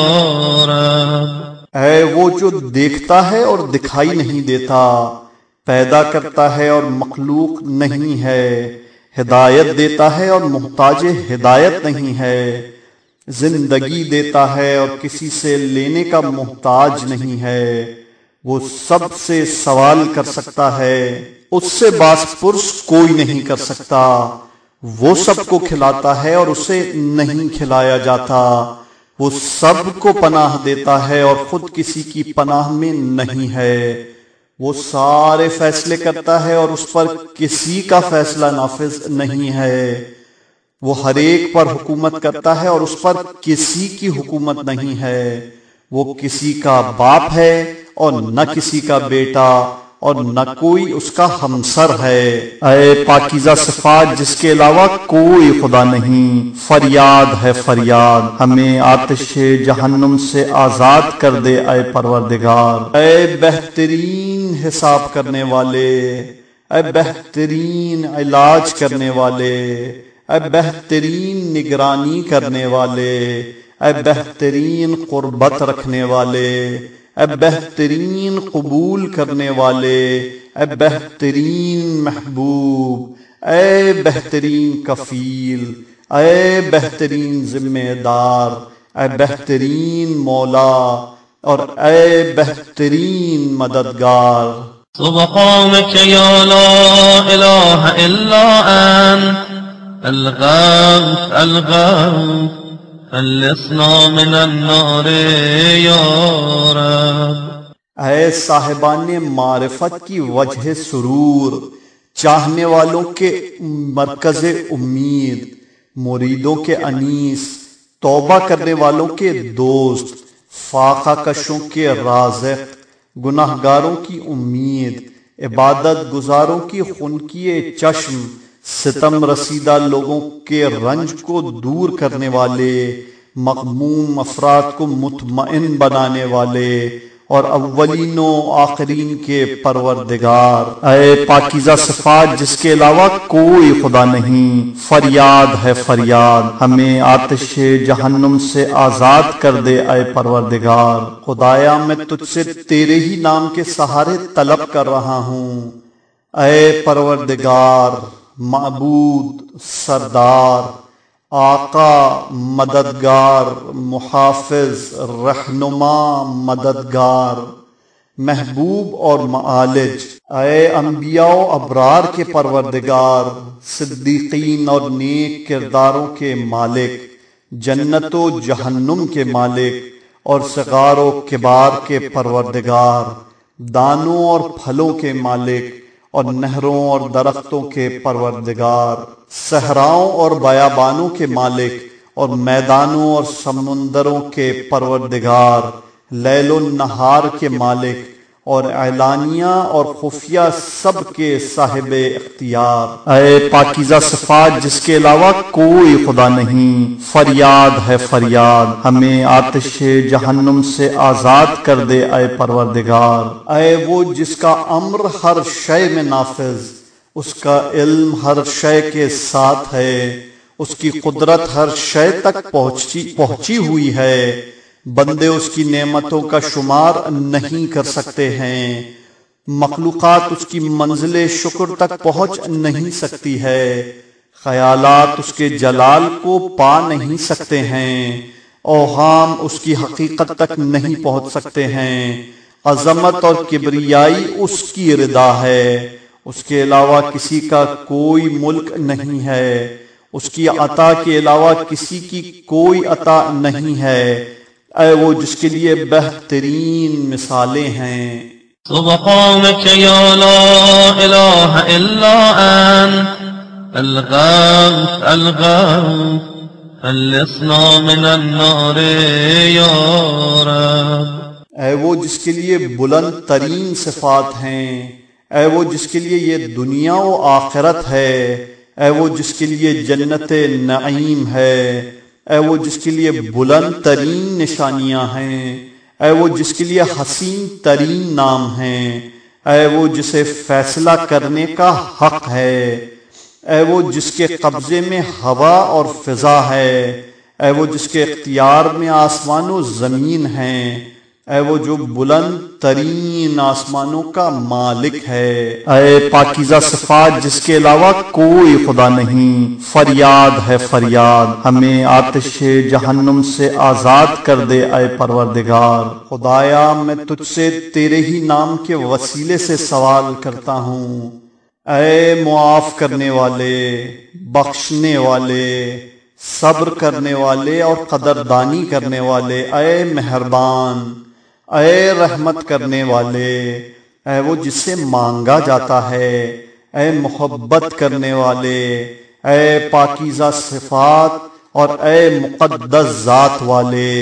رب۔ اے وہ جو دیکھتا ہے اور دکھائی نہیں دیتا، پیدا کرتا ہے اور مخلوق نہیں ہے، ہدایت دیتا ہے اور محتاج ہدایت نہیں ہے، زندگی دیتا ہے اور کسی سے لینے کا محتاج نہیں ہے، وہ سب سے سوال کر سکتا ہے، اس سے باس پرس کوئی نہیں کر سکتا، وہ سب کو کھلاتا ہے اور اسے نہیں کھلایا جاتا، وہ سب کو پناہ دیتا ہے اور خود کسی کی پناہ میں نہیں ہے، وہ سارے فیصلے کرتا ہے اور اس پر کسی کا فیصلہ نافذ نہیں ہے، وہ ہر ایک پر حکومت کرتا ہے اور اس پر کسی کی حکومت نہیں ہے، وہ کسی کا باپ ہے اور نہ کسی کا بیٹا اور نہ کوئی اس کا ہمسر ہے۔ اے پاکیزہ صفات جس کے علاوہ کوئی خدا نہیں، فریاد ہے فریاد، ہمیں آتش جہنم سے آزاد کر دے اے پروردگار۔ اے بہترین حساب کرنے والے، اے بہترین علاج کرنے والے، اے بہترین نگرانی کرنے والے، اے بہترین قربت رکھنے والے، اے بہترین قبول کرنے والے، اے بہترین محبوب، اے بہترین کفیل، اے بہترین ذمہ دار، اے بہترین مولا اور اے بہترین مددگار۔ سبحانك يا لا إله إلا أنت الغوث الغوث خلصنا من النار يا رب۔ اے صاحبان معرفت کی وجہ سرور، چاہنے والوں کے مرکز امید، مریدوں کے انیس، توبہ کرنے والوں کے دوست، فاقہ کشوں کے رازق، گناہ گاروں کی امید، عبادت گزاروں کی خنکی چشم، ستم رسیدہ لوگوں کے رنج کو دور کرنے والے، مغموم افراد کو مطمئن بنانے والے اور اولین و آخرین کے پروردگار۔ اے پاکیزہ صفات جس کے علاوہ کوئی خدا نہیں، فریاد ہے فریاد، ہمیں آتش جہنم سے آزاد کر دے اے پروردگار۔ خدایا میں تجھ سے تیرے ہی نام کے سہارے طلب کر رہا ہوں، اے پروردگار، معبود، سردار، آقا، مددگار، محافظ، رہنما، مددگار، محبوب اور معالج، اے انبیاء و ابرار کے پروردگار، صدیقین اور نیک کرداروں کے مالک، جنت و جہنم کے مالک اور صغار و کبار کے پروردگار، دانوں اور پھلوں کے مالک اور نہروں اور درختوں کے پروردگار، صحراؤں اور بیابانوں کے مالک اور میدانوں اور سمندروں کے پروردگار، لیل و نہار کے مالک اور اعلانیہ اور خفیہ سب کے صاحب اختیار۔ اے پاکیزہ صفات جس کے علاوہ کوئی خدا نہیں، فریاد ہے فریاد، ہمیں آتش جہنم سے آزاد کر دے اے پروردگار۔ اے وہ جس کا امر ہر شے میں نافذ، اس کا علم ہر شے کے ساتھ ہے، اس کی قدرت ہر شے تک پہنچی پہنچی ہوئی ہے، بندے اس کی نعمتوں کا شمار نہیں کر سکتے ہیں، مخلوقات اس کی منزل شکر تک پہنچ نہیں سکتی ہے، خیالات اس کے جلال کو پا نہیں سکتے ہیں، اوہام اس کی حقیقت تک نہیں پہنچ سکتے ہیں، عظمت اور کبریائی اس کی رضا ہے اس کے علاوہ کسی کا کوئی ملک نہیں ہے، اس کی عطا کے علاوہ کسی کی کوئی عطا نہیں ہے، اے وہ جس کے لیے بہترین مثالیں ہیں۔ سبحانك يا لا إله إلا أنت الغوث الغوث خلصنا من النار يا رب۔ اے وہ جس کے لیے بلند ترین صفات ہیں، اے وہ جس کے لیے یہ دنیا و آخرت ہے، اے وہ جس کے لیے جنت نعیم ہے، اے وہ جس کے لیے بلند ترین نشانیاں ہیں، اے وہ جس کے لیے حسین ترین نام ہیں، اے وہ جسے فیصلہ کرنے کا حق ہے، اے وہ جس کے قبضے میں ہوا اور فضا ہے، اے وہ جس کے اختیار میں آسمان و زمین ہیں، اے وہ جو بلند ترین آسمانوں کا مالک ہے۔ اے پاکیزہ صفات جس کے علاوہ کوئی خدا نہیں، فریاد ہے فریاد، ہمیں آتش جہنم سے آزاد کر دے اے پروردگار۔ خدایا میں تجھ سے تیرے ہی نام کے وسیلے سے سوال کرتا ہوں، اے معاف کرنے والے، بخشنے والے، صبر کرنے والے اور قدردانی کرنے والے، اے مہربان، اے رحمت کرنے والے، اے وہ جس سے مانگا جاتا ہے، اے محبت کرنے والے، اے پاکیزہ صفات اور اے مقدس ذات والے،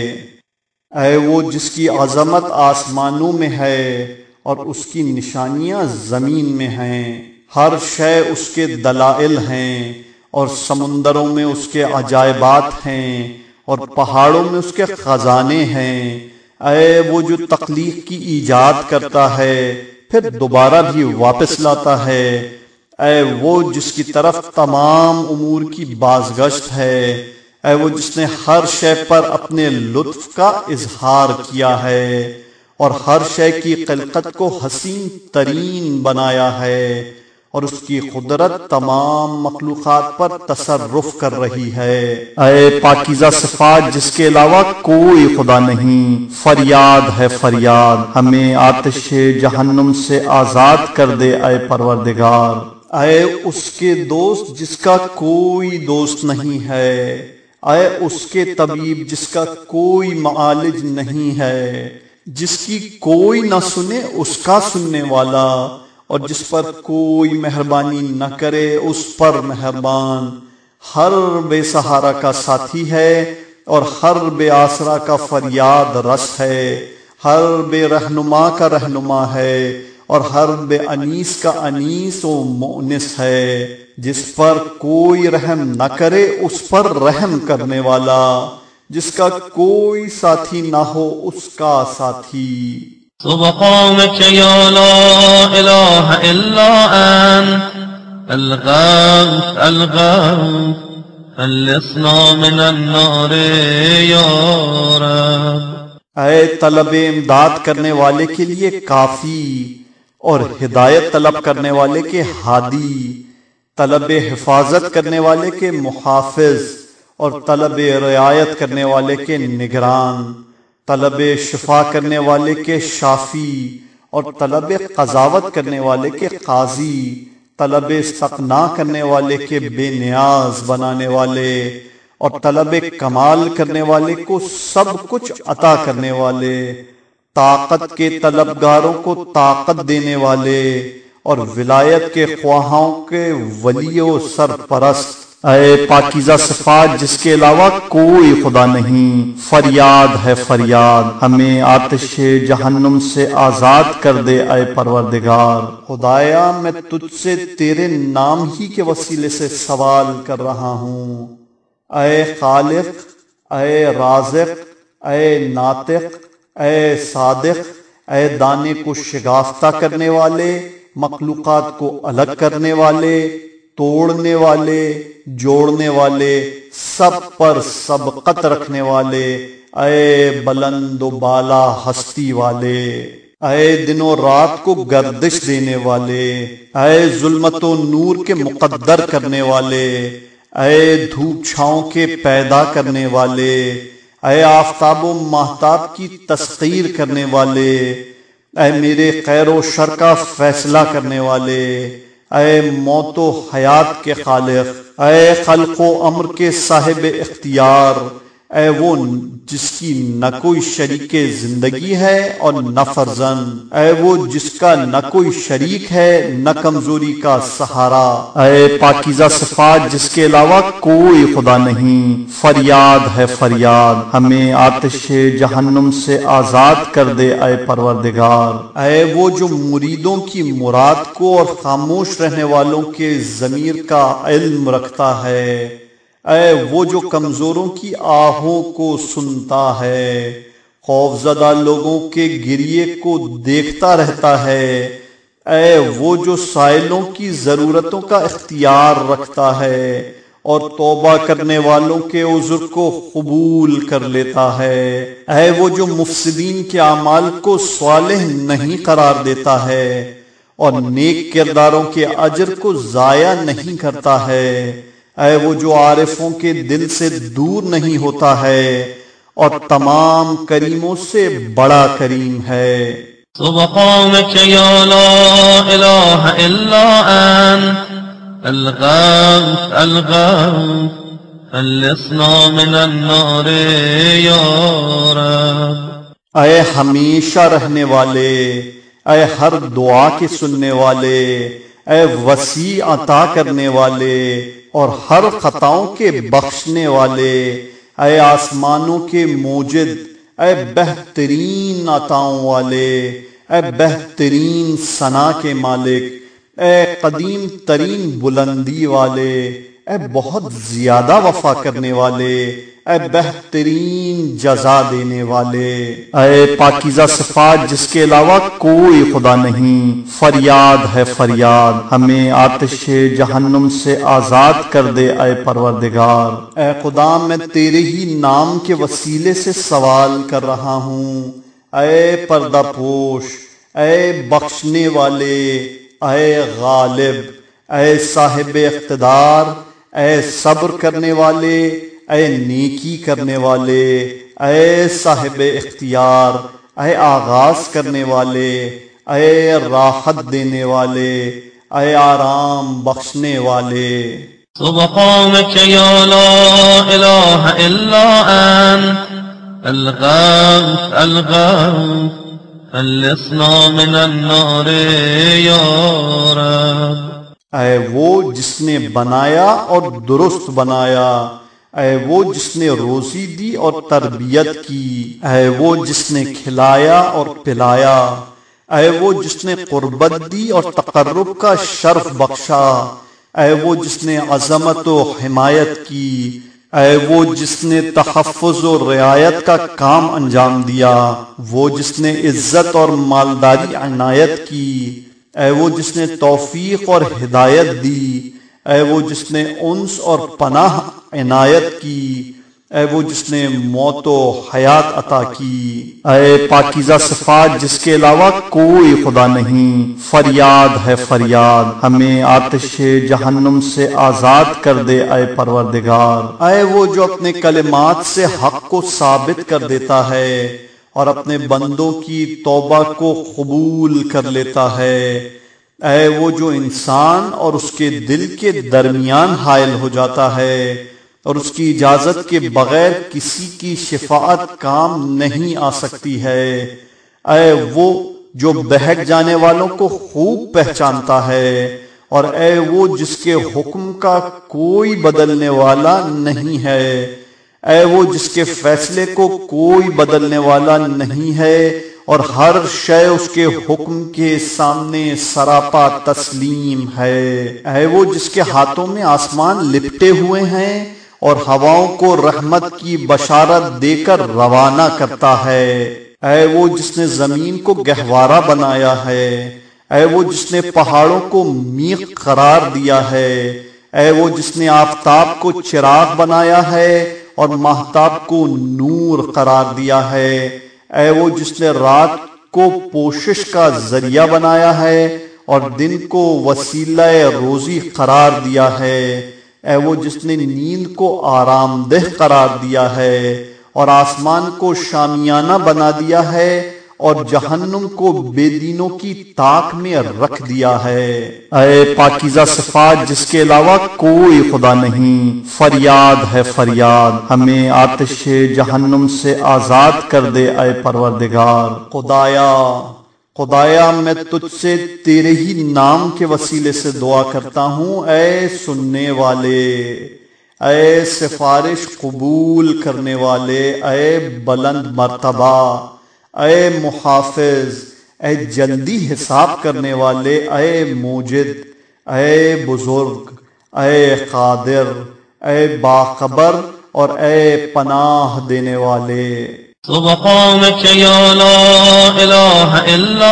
اے وہ جس کی عظمت آسمانوں میں ہے اور اس کی نشانیاں زمین میں ہیں، ہر شے اس کے دلائل ہیں اور سمندروں میں اس کے عجائبات ہیں اور پہاڑوں میں اس کے خزانے ہیں، اے وہ جو تخلیق کی ایجاد کرتا ہے پھر دوبارہ بھی واپس لاتا ہے، اے وہ جس کی طرف تمام امور کی بازگشت ہے، اے وہ جس نے ہر شے پر اپنے لطف کا اظہار کیا ہے اور ہر شے کی خلقت کو حسین ترین بنایا ہے اور اس کی قدرت تمام مخلوقات پر تصرف کر رہی ہے۔ اے پاکیزہ صفات جس کے علاوہ کوئی خدا نہیں، فریاد ہے فریاد، ہمیں آتش جہنم سے آزاد کر دے اے پروردگار۔ اے اس کے دوست جس کا کوئی دوست نہیں ہے، اے اس کے طبیب جس کا کوئی معالج نہیں ہے، جس کی کوئی نہ سنے اس کا سننے والا، اور جس پر کوئی مہربانی نہ کرے اس پر مہربان، ہر بے سہارا کا ساتھی ہے اور ہر بے آسرا کا فریاد رس ہے، ہر بے رہنما کا رہنما ہے اور ہر بے انیس کا انیس و مؤنس ہے، جس پر کوئی رحم نہ کرے اس پر رحم کرنے والا، جس کا کوئی ساتھی نہ ہو اس کا ساتھی۔ سبحانك يا لا إله إلا أنت الغوث الغوث خلصنا من النار يا رب۔ اے طلب امداد کرنے والے کے لیے کافی اور ہدایت طلب کرنے والے کے ہادی، طلب حفاظت کرنے والے کے محافظ اور طلب رعایت کرنے والے کے نگران، طلب شفا کرنے والے کے شافی اور طلب قضاوت کرنے والے کے قاضی، طلب استغنا کرنے والے کے بے نیاز بنانے والے اور طلب کمال کرنے والے کو سب کچھ عطا کرنے والے، طاقت کے طلبگاروں کو طاقت دینے والے اور ولایت کے خواہاں کے ولی و سرپرست۔ اے پاکیزہ صفات جس کے علاوہ کوئی خدا نہیں، فریاد ہے فریاد، ہمیں آتش جہنم سے آزاد کر دے اے پروردگار۔ خدایا میں تجھ سے تیرے نام ہی کے وسیلے سے سوال کر رہا ہوں، اے خالق، اے رازق، اے ناطق، اے صادق، اے دانے کو شگافتہ کرنے والے، مخلوقات کو الگ کرنے والے، توڑنے والے، جوڑنے والے، سب پر سبقت رکھنے والے، اے بلند و بالا ہستی والے، اے دن و رات کو گردش دینے والے، اے ظلمت و نور کے مقدر کرنے والے، اے دھوپ چھاؤں کے پیدا کرنے والے، اے آفتاب و ماہتاب کی تسخیر کرنے والے، اے میرے خیر و شر کا فیصلہ کرنے والے، اے موت و حیات کے خالق، اے خلق و امر کے صاحب اختیار، اے وہ جس کی نہ کوئی شریک زندگی ہے اور نہ فرزند، اے وہ جس کا نہ کوئی شریک ہے نہ کمزوری کا سہارا، اے پاکیزہ صفات جس کے علاوہ کوئی خدا نہیں، فریاد ہے فریاد، ہمیں آتش جہنم سے آزاد کر دے اے پروردگار، اے وہ جو مریدوں کی مراد کو اور خاموش رہنے والوں کے ضمیر کا علم رکھتا ہے، اے وہ جو کمزوروں کی آہوں کو سنتا ہے، خوف زدہ لوگوں کے گریے کو دیکھتا رہتا ہے، اے وہ جو سائلوں کی ضرورتوں کا اختیار رکھتا ہے اور توبہ کرنے والوں کے عذر کو قبول کر لیتا ہے، اے وہ جو مفسدین کے اعمال کو صالح نہیں قرار دیتا ہے اور نیک کرداروں کے اجر کو ضائع نہیں کرتا ہے، اے وہ جو عارفوں کے دل سے دور نہیں ہوتا ہے اور تمام کریموں سے بڑا کریم ہے۔ سبحانك يا لا إله إلا أنت الغوث الغوث خلصنا من النار يا رب۔ اے ہمیشہ رہنے والے، اے ہر دعا کے سننے والے، اے وسیع عطا کرنے والے اور ہر خطاؤں کے بخشنے والے، اے آسمانوں کے موجد، اے بہترین عطاؤں والے، اے بہترین ثنا کے مالک، اے قدیم ترین بلندی والے، اے بہت زیادہ وفا کرنے والے، اے بہترین جزا دینے والے، اے پاکیزہ صفات جس کے علاوہ کوئی خدا نہیں، فریاد ہے فریاد، ہمیں آتش جہنم سے آزاد کر دے اے پروردگار، اے خدا میں تیرے ہی نام کے وسیلے سے سوال کر رہا ہوں، اے پردہ پوش، اے بخشنے والے، اے غالب، اے صاحب اقتدار، اے صبر کرنے والے، اے نیکی کرنے والے، اے صاحب اختیار، اے آغاز کرنے والے، اے راحت دینے والے، اے آرام بخشنے والے۔ سبحانك يا لا إله إلا أنت الغوث الغوث خلصنا من النار يا رب۔ اے وہ جس نے بنایا اور درست بنایا، اے وہ جس نے روزی دی اور تربیت کی، اے وہ جس نے کھلایا اور پلایا، اے وہ جس نے قربت دی اور تقرب کا شرف بخشا، اے وہ جس نے عظمت و حمایت کی، اے وہ جس نے تحفظ و رعایت کا کام انجام دیا، وہ جس نے عزت اور مالداری عنایت کی، اے وہ جس نے توفیق اور ہدایت دی، اے وہ جس نے انس اور پناہ عنایت کی، اے وہ جس نے موت و حیات عطا کی، اے پاکیزہ صفات جس کے علاوہ کوئی خدا نہیں، فریاد ہے فریاد، ہمیں آتش جہنم سے آزاد کر دے اے پروردگار، اے وہ جو اپنے کلمات سے حق کو ثابت کر دیتا ہے اور اپنے بندوں کی توبہ کو قبول کر لیتا ہے، اے وہ جو انسان اور اس کے دل کے درمیان حائل ہو جاتا ہے اور اس کی اجازت کے بغیر کسی کی شفاعت کام نہیں آ سکتی ہے، اے وہ جو بہک جانے والوں کو خوب پہچانتا ہے، اور اے وہ جس کے حکم کا کوئی بدلنے والا نہیں ہے، اے وہ جس کے فیصلے کو کوئی بدلنے والا نہیں ہے اور ہر شے اس کے حکم کے سامنے سراپا تسلیم ہے، اے وہ جس کے ہاتھوں میں آسمان لپٹے ہوئے ہیں اور ہواؤں کو رحمت کی بشارت دے کر روانہ کرتا ہے، اے وہ جس نے زمین کو گہوارہ بنایا ہے، اے وہ جس نے پہاڑوں کو میخ قرار دیا ہے، اے وہ جس نے آفتاب کو چراغ بنایا ہے اور ماہتاب کو نور قرار دیا ہے، اے وہ جس نے رات کو پوشش کا ذریعہ بنایا ہے اور دن کو وسیلہ روزی قرار دیا ہے، اے وہ جس نے نیند کو آرام دہ قرار دیا ہے اور آسمان کو شامیانہ بنا دیا ہے اور جہنم کو بے دینوں کی طاق میں رکھ دیا ہے۔ اے پاکیزہ صفات جس کے علاوہ کوئی خدا نہیں، فریاد ہے فریاد، ہمیں آتش جہنم سے آزاد کر دے اے پروردگار۔ خدایا خدایا میں تجھ سے تیرے ہی نام کے وسیلے سے دعا کرتا ہوں، اے سننے والے، اے سفارش قبول کرنے والے، اے بلند مرتبہ، اے محافظ، اے جلدی حساب کرنے والے، اے موجد، اے بزرگ، اے قادر، اے باخبر اور اے پناہ دینے والے۔ سبحانك يا لا إله إلا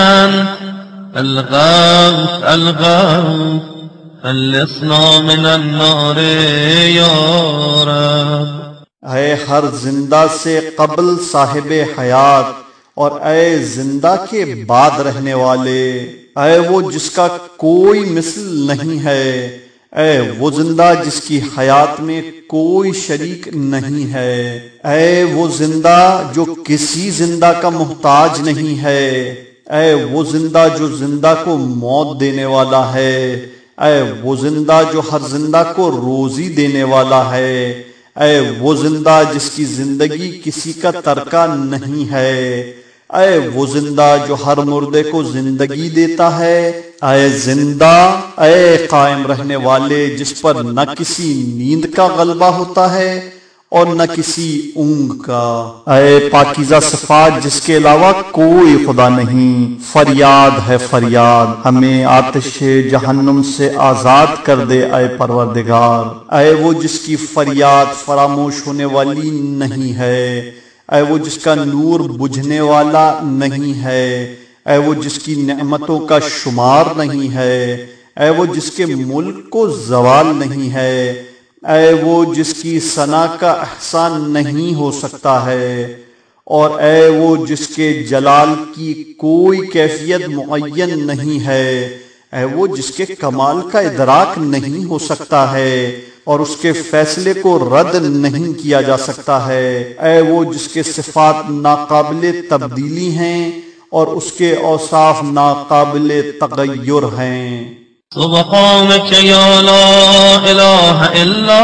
أنت الغوث الغوث خلصنا من النار يا رب۔ اے ہر زندہ سے قبل صاحب حیات اور اے زندہ کے بعد رہنے والے، اے وہ جس کا کوئی مثل نہیں ہے، اے وہ زندہ جس کی حیات میں کوئی شریک نہیں ہے، اے وہ زندہ جو کسی زندہ کا محتاج نہیں ہے، اے وہ زندہ جو زندہ کو موت دینے والا ہے، اے وہ زندہ جو ہر زندہ کو روزی دینے والا ہے، اے وہ زندہ جس کی زندگی کسی کا ترکہ نہیں ہے، اے وہ زندہ جو ہر مردے کو زندگی دیتا ہے، اے زندہ، اے قائم رہنے والے جس پر نہ کسی نیند کا غلبہ ہوتا ہے اور نہ کسی اونگ کا، اے پاکیزہ صفات جس کے علاوہ کوئی خدا نہیں، فریاد ہے فریاد، ہمیں آتش جہنم سے آزاد کر دے اے پروردگار۔ اے وہ جس کی فریاد فراموش ہونے والی نہیں ہے، اے وہ جس کا نور بجھنے والا نہیں ہے، اے وہ جس کی نعمتوں کا شمار نہیں ہے، اے وہ جس کے ملک کو زوال نہیں ہے، اے وہ جس کی ثنا کا احسان نہیں ہو سکتا ہے، اور اے وہ جس کے جلال کی کوئی کیفیت معین نہیں ہے، اے وہ جس کے کمال کا ادراک نہیں ہو سکتا ہے اور اس کے فیصلے کو رد نہیں کیا جا سکتا ہے، اے وہ جس کے صفات ناقابل تبدیلی ہیں اور اس کے اوصاف ناقابل تغیر ہیں۔ سبحانك يا لا إله إلا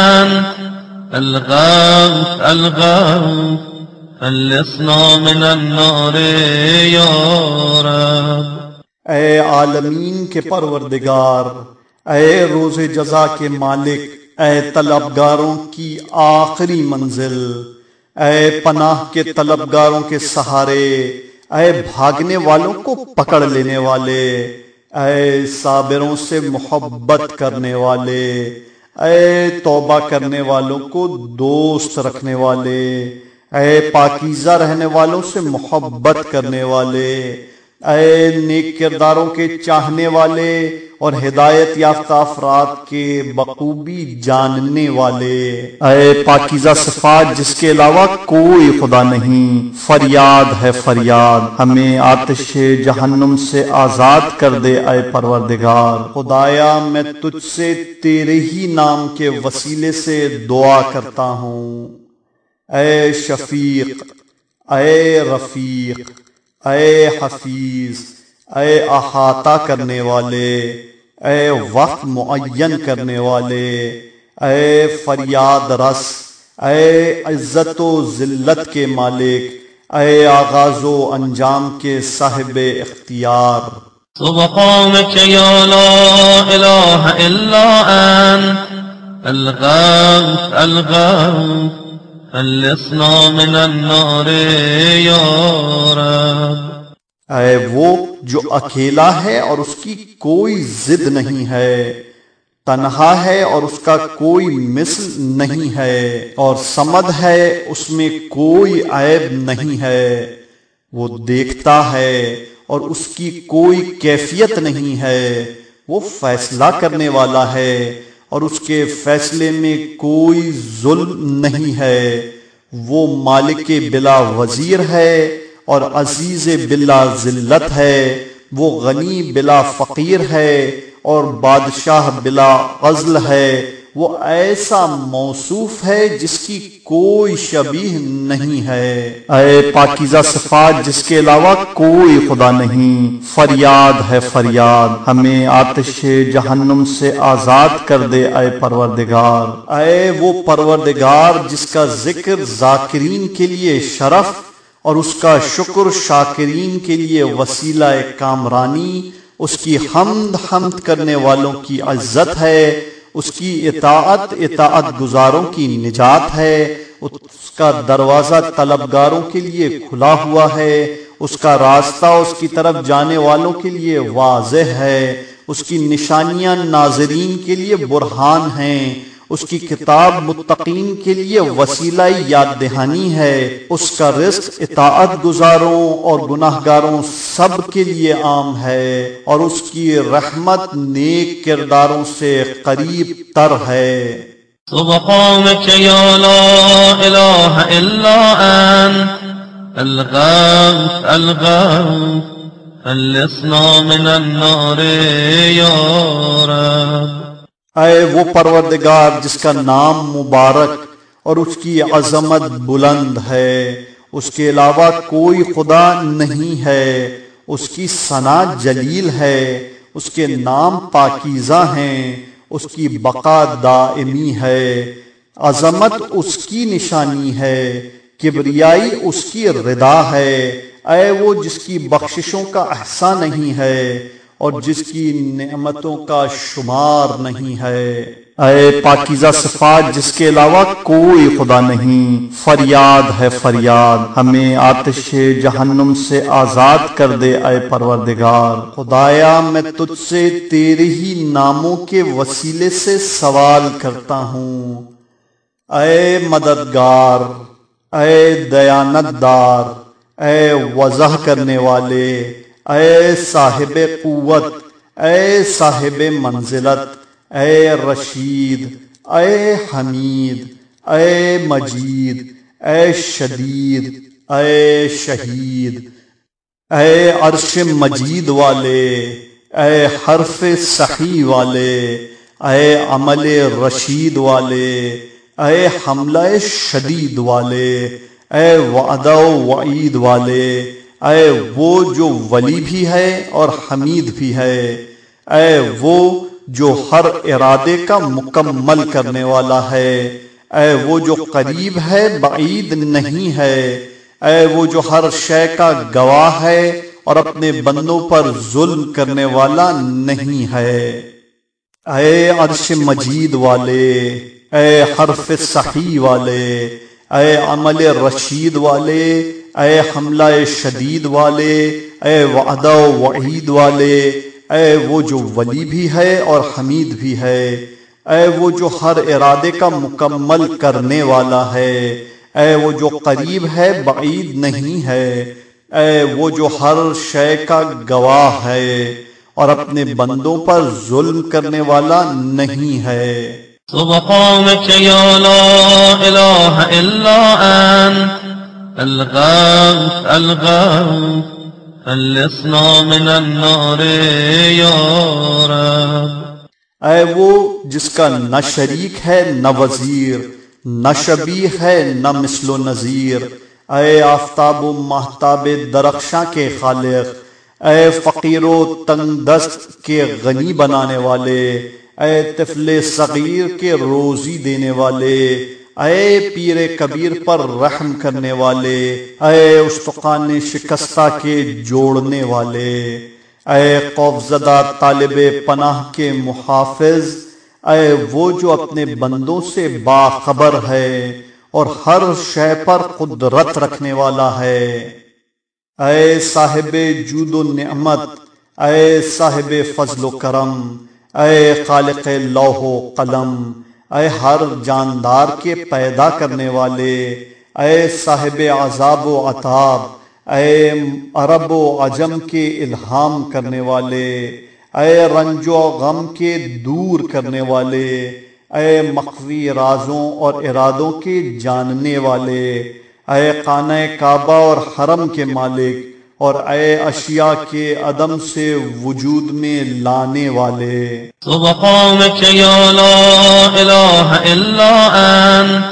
أنت الغوث الغوث خلصنا من النار يا رب۔ اے عالمین کے پروردگار، اے روز جزا کے مالک، اے طلبگاروں کی آخری منزل، اے پناہ کے طلبگاروں کے سہارے، اے بھاگنے والوں کو پکڑ لینے والے، اے صابروں سے محبت کرنے والے، اے توبہ کرنے والوں کو دوست رکھنے والے، اے پاکیزہ رہنے والوں سے محبت کرنے والے، اے نیک کرداروں کے چاہنے والے اور ہدایت یافتہ افراد کے بخوبی جاننے والے، اے پاکیزہ صفات جس کے علاوہ کوئی خدا نہیں، فریاد ہے فریاد، ہمیں آتش جہنم سے آزاد کر دے اے پروردگار۔ خدایا میں تجھ سے تیرے ہی نام کے وسیلے سے دعا کرتا ہوں، اے شفیق، اے رفیق، اے حفیظ، اے احاطہ کرنے والے، اے وقت معین کرنے والے، اے فریاد رس، اے عزت و ذلت کے مالک، اے آغاز و انجام کے صاحب اختیار۔ سبحانك يا لا إله إلا أنت الغوث الغوث خلصنا من النار يا رب۔ اے وہ جو اکیلا ہے اور اس کی کوئی ضد نہیں ہے، تنہا ہے اور اس کا کوئی مثل نہیں ہے، اور صمد ہے اس میں کوئی عیب نہیں ہے، وہ دیکھتا ہے اور اس کی کوئی کیفیت نہیں ہے، وہ فیصلہ کرنے والا ہے اور اس کے فیصلے میں کوئی ظلم نہیں ہے، وہ مالک بلا وزیر ہے اور عزیز بلا ذلت ہے، وہ غنی بلا فقیر ہے اور بادشاہ بلا عزل ہے، وہ ایسا موصوف ہے جس کی کوئی شبیہ نہیں ہے۔ اے پاکیزہ صفات جس کے علاوہ کوئی خدا نہیں، فریاد ہے فریاد، ہمیں آتش جہنم سے آزاد کر دے اے پروردگار۔ اے وہ پروردگار جس کا ذکر ذاکرین کے لیے شرف اور اس کا شکر شاکرین کے لیے وسیلہ کامرانی، اس کی حمد حمد کرنے والوں کی عزت ہے، اس کی اطاعت اطاعت گزاروں کی نجات ہے، اس کا دروازہ طلبگاروں کے لیے کھلا ہوا ہے، اس کا راستہ اس کی طرف جانے والوں کے لیے واضح ہے، اس کی نشانیاں ناظرین کے لیے برہان ہیں، اس کی کتاب متقین کے لیے وسیلہ یاد دہانی ہے، اس کا رزق اطاعت گزاروں اور گناہ گاروں سب کے لیے عام ہے، اور اس کی رحمت نیک کرداروں سے قریب تر ہے۔ سبحانك يا لا إله إلا أنت الغوث الغوث خلصنا من النار يا رب۔ اے وہ پروردگار جس کا نام مبارک اور اس کی عظمت بلند ہے، اس کے علاوہ کوئی خدا نہیں ہے، اس کی ثنا جلیل ہے، اس کے نام پاکیزہ ہیں، اس کی بقا دائمی ہے، عظمت اس کی نشانی ہے، کبریائی اس کی رضا ہے۔ اے وہ جس کی بخششوں کا احصا نہیں ہے اور جس کی نعمتوں کا شمار نہیں ہے۔ اے پاکیزہ صفات جس کے علاوہ کوئی خدا نہیں، فریاد ہے فریاد، ہمیں آتش جہنم سے آزاد کر دے اے پروردگار۔ خدایا میں تجھ سے تیرے ہی ناموں کے وسیلے سے سوال کرتا ہوں۔ اے مددگار، اے دیانت دار، اے وضح کرنے والے، اے صاحب قوت، اے صاحب منزلت، اے رشید، اے حمید، اے مجید، اے شدید، اے شہید، اے عرش مجید والے، اے حرف صحیح والے، اے عمل رشید والے، اے حملہ شدید والے، اے وعدہ و وعید والے، اے وہ جو ولی بھی ہے اور حمید بھی ہے، اے وہ جو ہر ارادے کا مکمل کرنے والا ہے، اے وہ جو قریب ہے بعید نہیں ہے، اے وہ جو ہر شے کا گواہ ہے اور اپنے بندوں پر ظلم کرنے والا نہیں ہے۔ اے عرش مجید والے، اے حرف صحیح والے، اے عمل رشید والے، اے حملہ شدید والے، اے وعدہ و وعید والے، اے وہ جو ولی بھی ہے اور حمید بھی ہے، اے وہ جو ہر ارادے کا مکمل کرنے والا ہے، اے وہ جو قریب ہے بعید نہیں ہے، اے وہ جو ہر شے کا گواہ ہے اور اپنے بندوں پر ظلم کرنے والا نہیں ہے۔ سبحانك يا لا إله إلا أنت الغوث الغوث خلصنا من النار يا رب۔ اے وہ جس کا نہ شریک ہے نہ وزیر، نہ شبیہ ہے نہ مثل و نظیر، اے آفتاب و ماہتاب درخشاں کے خالق، اے فقیر و تنگ دست کے غنی بنانے والے، اے طفل صغیر کے روزی دینے والے، اے پیر کبیر پر رحم کرنے والے، اے استقان شکستہ کے جوڑنے والے، اے خوفزدہ طالب پناہ کے محافظ، اے وہ جو اپنے بندوں سے باخبر ہے اور ہر شے پر قدرت رکھنے والا ہے، اے صاحب جود و نعمت، اے صاحب فضل و کرم، اے خالق لوح و قلم، اے ہر جاندار کے پیدا کرنے والے، اے صاحب عذاب و عطاب، اے عرب و عجم کے الہام کرنے والے، اے رنج و غم کے دور کرنے والے، اے مخفی رازوں اور ارادوں کے جاننے والے، اے خانہ کعبہ اور حرم کے مالک اور اے اشیاء کے عدم سے وجود میں لانے والے. سبحانك يا لا إله إلا أنت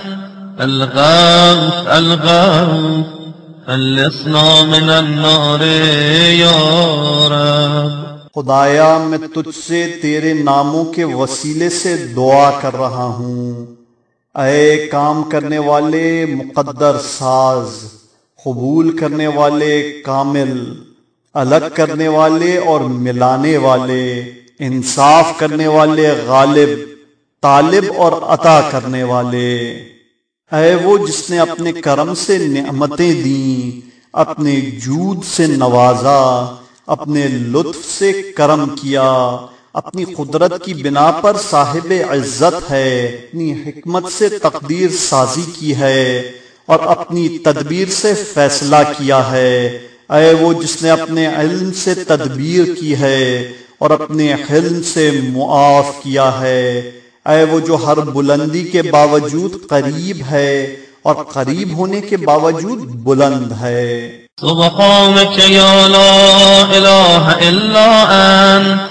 الغوث الغوث خلصنا من النار يا رب. خدایا میں تجھ سے تیرے ناموں کے وسیلے سے دعا کر رہا ہوں. اے کام کرنے والے مقدر ساز، قبول کرنے والے کامل، الگ کرنے والے اور ملانے والے، انصاف کرنے والے غالب، طالب اور عطا کرنے والے. اے وہ جس نے اپنے کرم سے نعمتیں دیں، اپنے جود سے نوازا، اپنے لطف سے کرم کیا، اپنی قدرت کی بنا پر صاحب عزت ہے، اپنی حکمت سے تقدیر سازی کی ہے اور اپنی تدبیر سے فیصلہ کیا ہے. اے وہ جس نے اپنے علم سے تدبیر کی ہے اور اپنے حلم سے معاف کیا ہے. اے وہ جو ہر بلندی کے باوجود قریب ہے اور قریب ہونے کے باوجود بلند ہے. سبحانك يا لا إله إلا أنت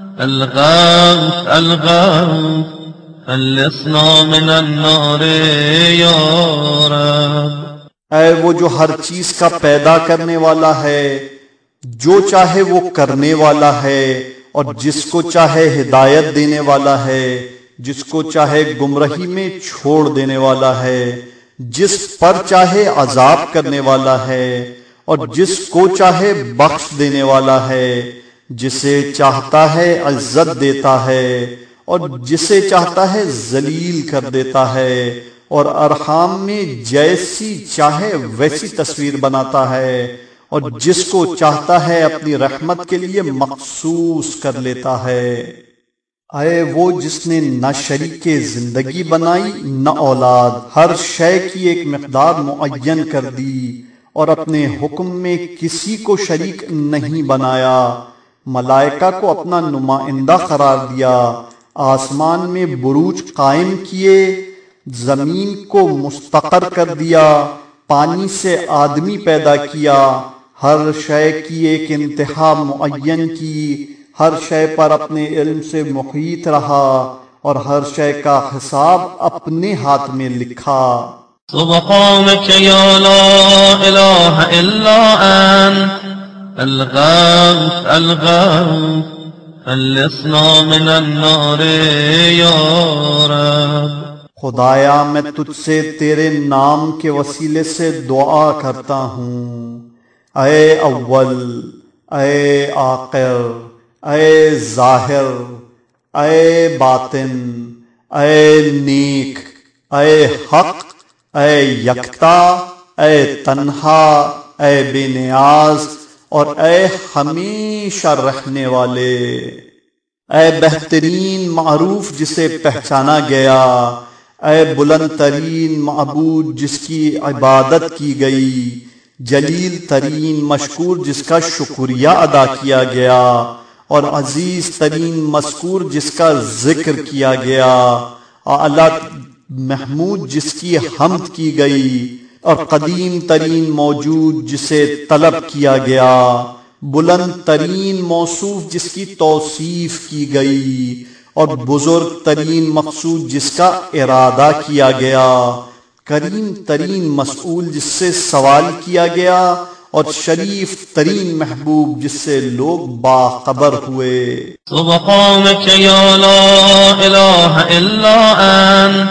الغوث الغوث خلصنا من النار يا رب. اے وہ جو ہر چیز کا پیدا کرنے والا ہے، جو چاہے وہ کرنے والا ہے اور جس کو چاہے ہدایت دینے والا ہے، جس کو چاہے گمراہی میں چھوڑ دینے والا ہے، جس پر چاہے عذاب کرنے والا ہے اور جس کو چاہے بخش دینے والا ہے، جسے چاہتا ہے عزت دیتا ہے اور جسے چاہتا ہے ذلیل کر دیتا ہے، اور ارحام میں جیسی چاہے ویسی تصویر بناتا ہے، اور جس کو چاہتا ہے اپنی رحمت کے لیے مخصوص کر لیتا ہے. اے وہ جس نے نہ شریک زندگی بنائی نہ اولاد، ہر شے کی ایک مقدار معین کر دی اور اپنے حکم میں کسی کو شریک نہیں بنایا. ملائکہ کو اپنا نمائندہ قرار دیا، آسمان میں بروج قائم کیے، زمین کو مستقر کر دیا، پانی سے آدمی پیدا کیا، ہر شے کی ایک انتہا معین کی، ہر شے پر اپنے علم سے محیط رہا اور ہر شے کا حساب اپنے ہاتھ میں لکھا. سبحانك يا لا إله إلا أنت الغوث الغوث خلصنا من النار يا رب. خدایا میں تجھ سے تیرے نام کے وسیلے سے دعا کرتا ہوں. اے اول، اے آخر، اے ظاہر، اے باطن، اے نیک، اے حق، اے یکتا، اے تنہا، اے بے نیاز اور اے ہمیشہ رہنے والے. اے بہترین معروف جسے پہچانا گیا، اے بلند ترین معبود جس کی عبادت کی گئی، جلیل ترین مشکور جس کا شکریہ ادا کیا گیا، اور عزیز ترین مذکور جس کا ذکر کیا گیا، اعلیٰ محمود جس کی حمد کی گئی، اور قدیم ترین موجود جسے طلب کیا گیا، بلند ترین موصوف جس کی توصیف کی گئی، اور بزرگ ترین مقصود جس کا ارادہ کیا گیا، کریم ترین مسئول جس سے سوال کیا گیا، اور شریف ترین محبوب جس سے لوگ باخبر ہوئے. سبحانك يا لا إله إلا أنت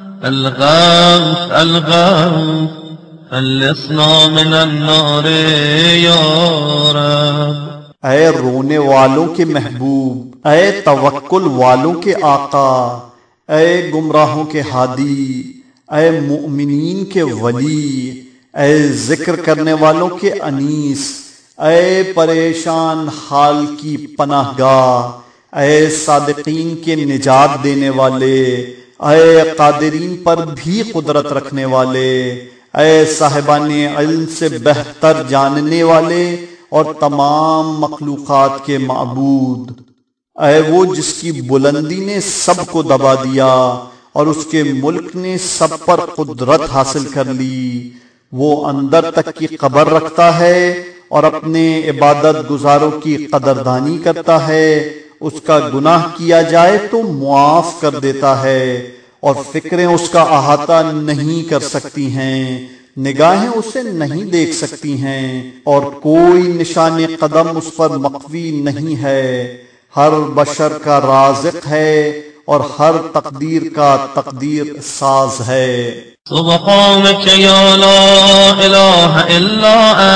الغوث الغوث خلصنا من النار يا رب. اے رونے والوں کے محبوب، اے توکل والوں کے آقا، اے گمراہوں کے ہادی، اے مؤمنین کے ولی، اے ذکر کرنے والوں کے انیس، اے پریشان حال کی پناہ گاہ، اے صادقین کے نجات دینے والے، اے قادرین پر بھی قدرت رکھنے والے، اے صاحبان علم سے بہتر جاننے والے اور تمام مخلوقات کے معبود. اے وہ جس کی بلندی نے سب کو دبا دیا اور اس کے ملک نے سب پر قدرت حاصل کر لی. وہ اندر تک کی خبر رکھتا ہے اور اپنے عبادت گزاروں کی قدردانی کرتا ہے، اس کا گناہ کیا جائے تو معاف کر دیتا ہے، اور فکریں اس کا احاطہ نہیں کر سکتی ہیں، نگاہیں اسے نہیں دیکھ سکتی ہیں، اور کوئی نشان قدم اس پر مخفی نہیں ہے۔ ہر بشر کا رازق ہے اور ہر تقدیر کا تقدیر ساز ہے۔ سبحانك يا لا إله إلا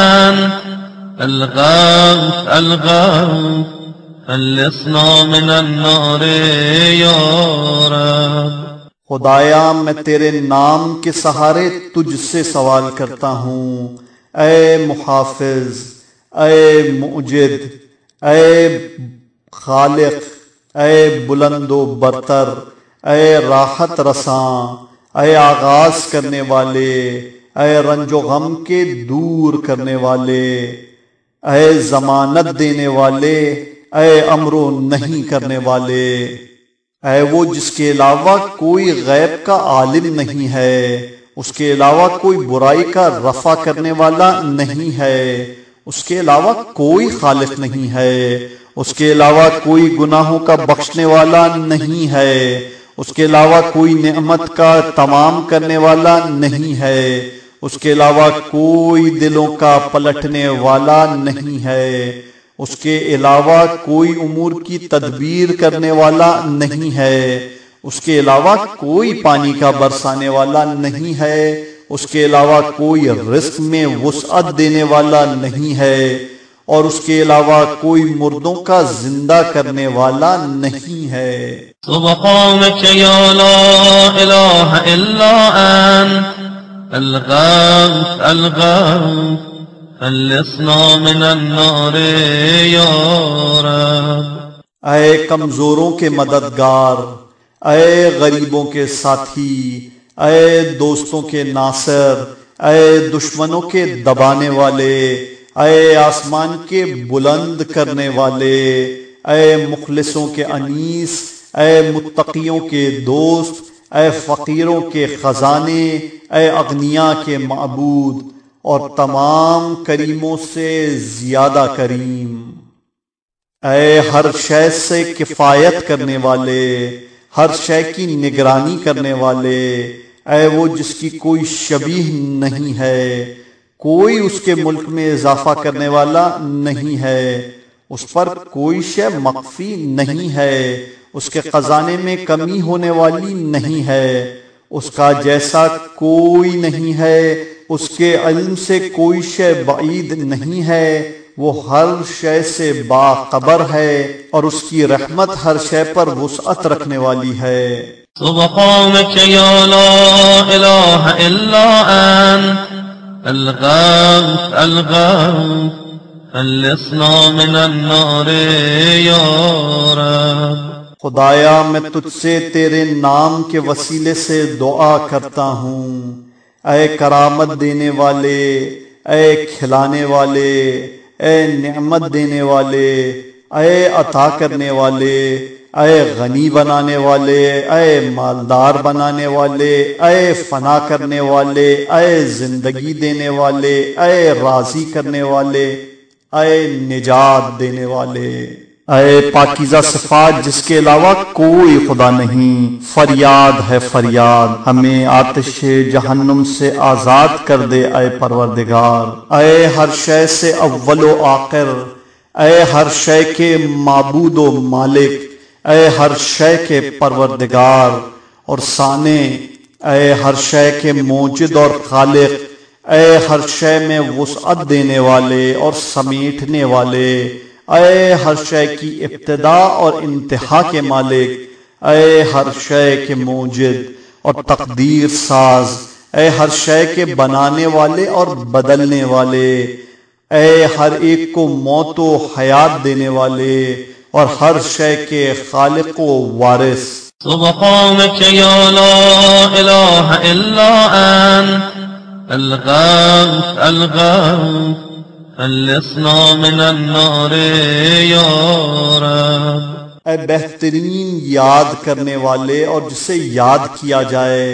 أنت الغوث الغوث خلصنا من النار يا رب۔ خدایا میں تیرے نام کے سہارے تجھ سے سوال کرتا ہوں، اے محافظ، اے مؤجد، اے خالق، اے بلند و برتر، اے راحت رساں، اے آغاز کرنے والے، اے رنج و غم کے دور کرنے والے، اے ضمانت دینے والے، اے امر و نہیں کرنے والے، اے وہ جس کے علاوہ کوئی غیب کا عالم نہیں ہے، اس کے علاوہ کوئی برائی کا رفع کرنے والا نہیں ہے، اس کے علاوہ کوئی خالق نہیں ہے، اس کے علاوہ کوئی گناہوں کا بخشنے والا نہیں ہے، اس کے علاوہ کوئی نعمت کا تمام کرنے والا نہیں ہے، اس کے علاوہ کوئی دلوں کا پلٹنے والا نہیں ہے، اس کے علاوہ کوئی امور کی تدبیر کرنے والا نہیں ہے، اس کے علاوہ کوئی پانی کا برسانے والا نہیں ہے، اس کے علاوہ کوئی رزق میں وسعت دینے والا نہیں ہے، اور اس کے علاوہ کوئی مردوں کا زندہ کرنے والا نہیں ہے۔ سبحانك يا لا إله إلا أنت الغوث الغوث خلصنا من النار يا رب۔ اے کمزوروں کے مددگار، اے غریبوں کے ساتھی، اے دوستوں کے ناصر، اے دشمنوں کے دبانے والے، اے آسمان کے بلند کرنے والے، اے مخلصوں کے انیس، اے متقیوں کے دوست، اے فقیروں کے خزانے، اے اغنیاء کے معبود، اور تمام کریموں سے زیادہ کریم، اے ہر شے سے کفایت کرنے والے، ہر شے کی نگرانی کرنے والے، اے وہ جس کی کوئی شبیہ نہیں ہے، کوئی اس کے ملک میں اضافہ کرنے والا نہیں ہے، اس پر کوئی شے مخفی نہیں ہے، اس کے خزانے میں کمی ہونے والی نہیں ہے، اس کا جیسا کوئی نہیں ہے، اس کے علم سے کوئی شے بعید نہیں ہے، وہ ہر شے سے باخبر ہے، اور اس کی رحمت ہر شے پر وسعت رکھنے والی ہے۔ سبحانك يا لا إله إلا أنت الغوث الغوث خلصنا من النار يا رب۔ خدایا میں تجھ سے تیرے نام کے وسیلے سے دعا کرتا ہوں، اے کرامت دینے والے، اے کھلانے والے، اے نعمت دینے والے، اے عطا کرنے والے، اے غنی بنانے والے، اے مالدار بنانے والے، اے فنا کرنے والے، اے زندگی دینے والے، اے راضی کرنے والے، اے نجات دینے والے، اے پاکیزہ صفات جس کے علاوہ کوئی خدا نہیں، فریاد ہے فریاد، ہمیں آتش جہنم سے آزاد کر دے اے پروردگار، اے ہر شے سے اول و آخر، اے ہر شے کے معبود و مالک، اے ہر شے کے پروردگار اور ثانی، اے ہر شے کے موجد اور خالق، اے ہر شے میں وسعت دینے والے اور سمیٹنے والے، اے ہر شے کی ابتدا اور انتہا کے مالک، اے ہر شے کے موجد اور تقدیر ساز، اے ہر شے کے بنانے والے اور بدلنے والے، اے ہر ایک کو موت و حیات دینے والے اور ہر شے کے خالق و وارث۔ سبحانك يا لا إله إلا أنت الغوث الغوث خلصنا من النار يا رب۔ اے بہترین یاد کرنے والے اور جسے یاد کیا جائے،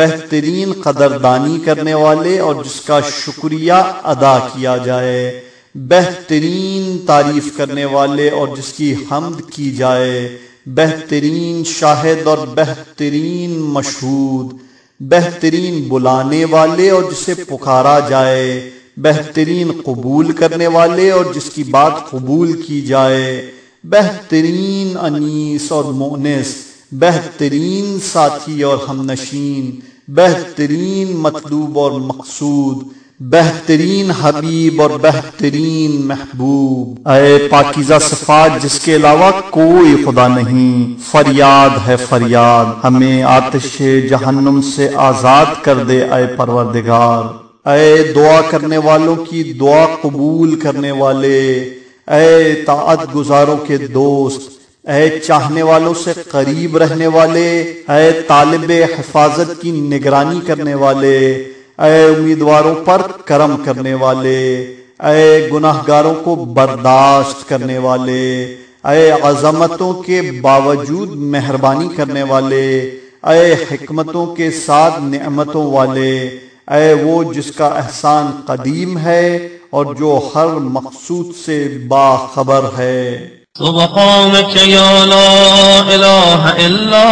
بہترین قدردانی کرنے والے اور جس کا شکریہ ادا کیا جائے، بہترین تعریف کرنے والے اور جس کی حمد کی جائے، بہترین شاہد اور بہترین مشہود، بہترین بلانے والے اور جسے پکارا جائے، بہترین قبول کرنے والے اور جس کی بات قبول کی جائے، بہترین انیس اور مؤنس، بہترین ساتھی اور ہمنشین، بہترین مطلوب اور مقصود، بہترین حبیب اور بہترین محبوب۔ اے پاکیزہ صفات جس کے علاوہ کوئی خدا نہیں، فریاد ہے فریاد، ہمیں آتش جہنم سے آزاد کر دے اے پروردگار۔ اے دعا کرنے والوں کی دعا قبول کرنے والے، اے طاعت گزاروں کے دوست، اے چاہنے والوں سے قریب رہنے والے، اے طالب حفاظت کی نگرانی کرنے والے، اے امیدواروں پر کرم کرنے والے، اے گناہگاروں کو برداشت کرنے والے، اے عظمتوں کے باوجود مہربانی کرنے والے، اے حکمتوں کے ساتھ نعمتوں والے، اے وہ جس کا احسان قدیم ہے اور جو ہر مقصود سے باخبر ہے۔ سبحانك يا لا إله إلا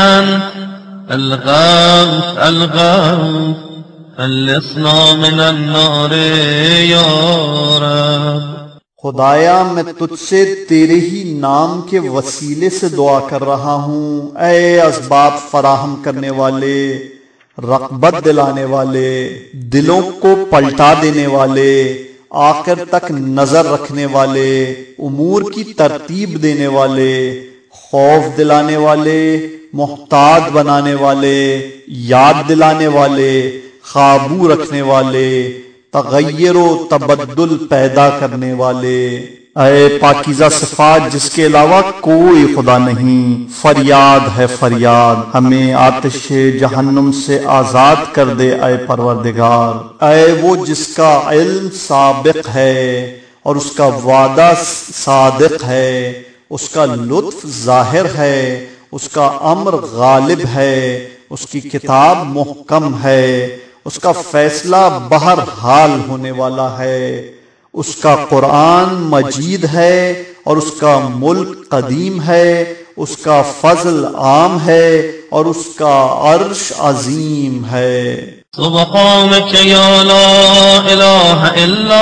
أنت الغوث الغوث خلصنا من النار يا رب۔ خدایا میں تجھ سے تیرے ہی نام کے وسیلے سے دعا کر رہا ہوں، اے اسباب فراہم کرنے والے، رغبت دلانے والے، دلوں کو پلٹا دینے والے، آخر تک نظر رکھنے والے، امور کی ترتیب دینے والے، خوف دلانے والے، محتاط بنانے والے، یاد دلانے والے، قابو رکھنے والے، تغیر و تبدل پیدا کرنے والے۔ اے پاکیزہ صفات جس کے علاوہ کوئی خدا نہیں، فریاد ہے فریاد، ہمیں آتش جہنم سے آزاد کر دے اے پروردگار۔ اے وہ جس کا علم سابق ہے اور اس کا وعدہ صادق ہے، اس کا لطف ظاہر ہے، اس کا امر غالب ہے، اس کی کتاب محکم ہے، اس کا فیصلہ بہرحال ہونے والا ہے، اس کا قرآن مجید ہے اور اس کا ملک قدیم ہے، اس کا فضل عام ہے اور اس کا عرش عظیم ہے۔ سبحانك يا لا إله إلا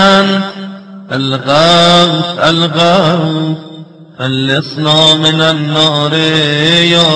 أنت الغوث الغوث خلصنا من النار يا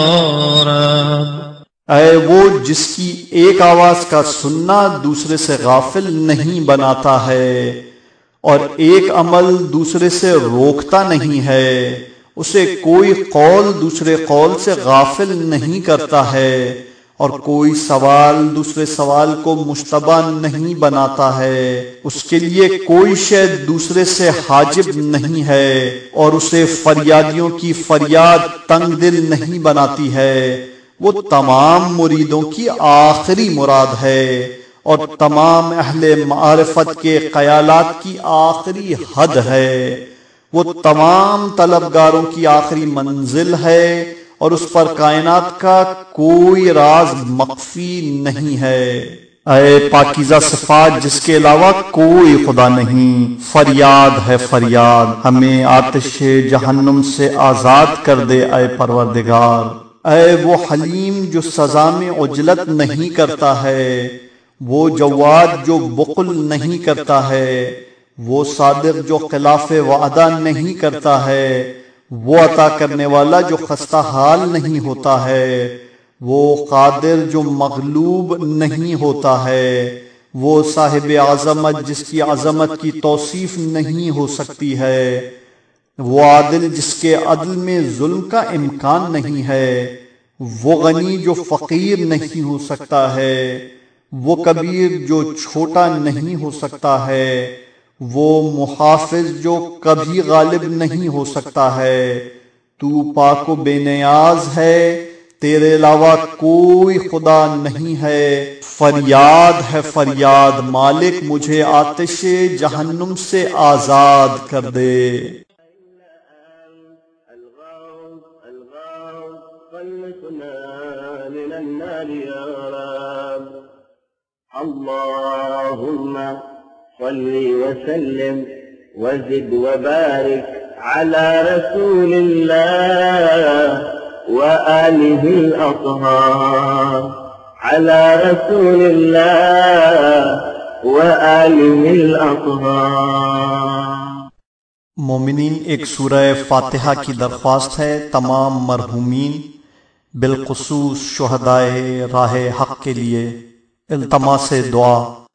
رب۔ اے وہ جس کی ایک آواز کا سننا دوسرے سے غافل نہیں بناتا ہے اور ایک عمل دوسرے سے روکتا نہیں ہے، اسے کوئی قول دوسرے قول سے غافل نہیں کرتا ہے اور کوئی سوال دوسرے سوال کو مشتبہ نہیں بناتا ہے، اس کے لیے کوئی شے دوسرے سے حاجب نہیں ہے اور اسے فریادیوں کی فریاد تنگ دل نہیں بناتی ہے۔ وہ تمام مریدوں کی آخری مراد ہے اور تمام اہل معرفت کے خیالات کی آخری حد ہے، وہ تمام طلبگاروں کی آخری منزل ہے اور اس پر کائنات کا کوئی راز مخفی نہیں ہے۔ اے پاکیزہ صفات جس کے علاوہ کوئی خدا نہیں، فریاد ہے فریاد، ہمیں آتش جہنم سے آزاد کر دے اے پروردگار۔ اے وہ حلیم جو سزا میں عجلت نہیں کرتا ہے، وہ جواد جو بخل نہیں کرتا ہے، وہ صادق جو خلاف وعدہ نہیں کرتا ہے، وہ عطا کرنے والا جو خستہ حال نہیں ہوتا ہے، وہ قادر جو مغلوب نہیں ہوتا ہے، وہ صاحب عظمت جس کی عظمت کی توصیف نہیں ہو سکتی ہے، وہ عادل جس کے عدل میں ظلم کا امکان نہیں ہے، وہ غنی جو فقیر نہیں ہو سکتا ہے، وہ کبیر جو چھوٹا نہیں ہو سکتا ہے، وہ محافظ جو کبھی غالب نہیں ہو سکتا ہے۔ تو پاک و بے نیاز ہے، تیرے علاوہ کوئی خدا نہیں ہے۔ فریاد ہے فریاد، مالک مجھے آتش جہنم سے آزاد کر دے۔ اللهم صل وسلم وزد وبارك على رسول الله وآله الأطهار على رسول الله وآله الأطهار۔ مومنین، ایک سورہ فاتحہ کی درخواست ہے تمام مرحومین بالخصوص شہدائے راہ حق کے لیے۔ التماس دعا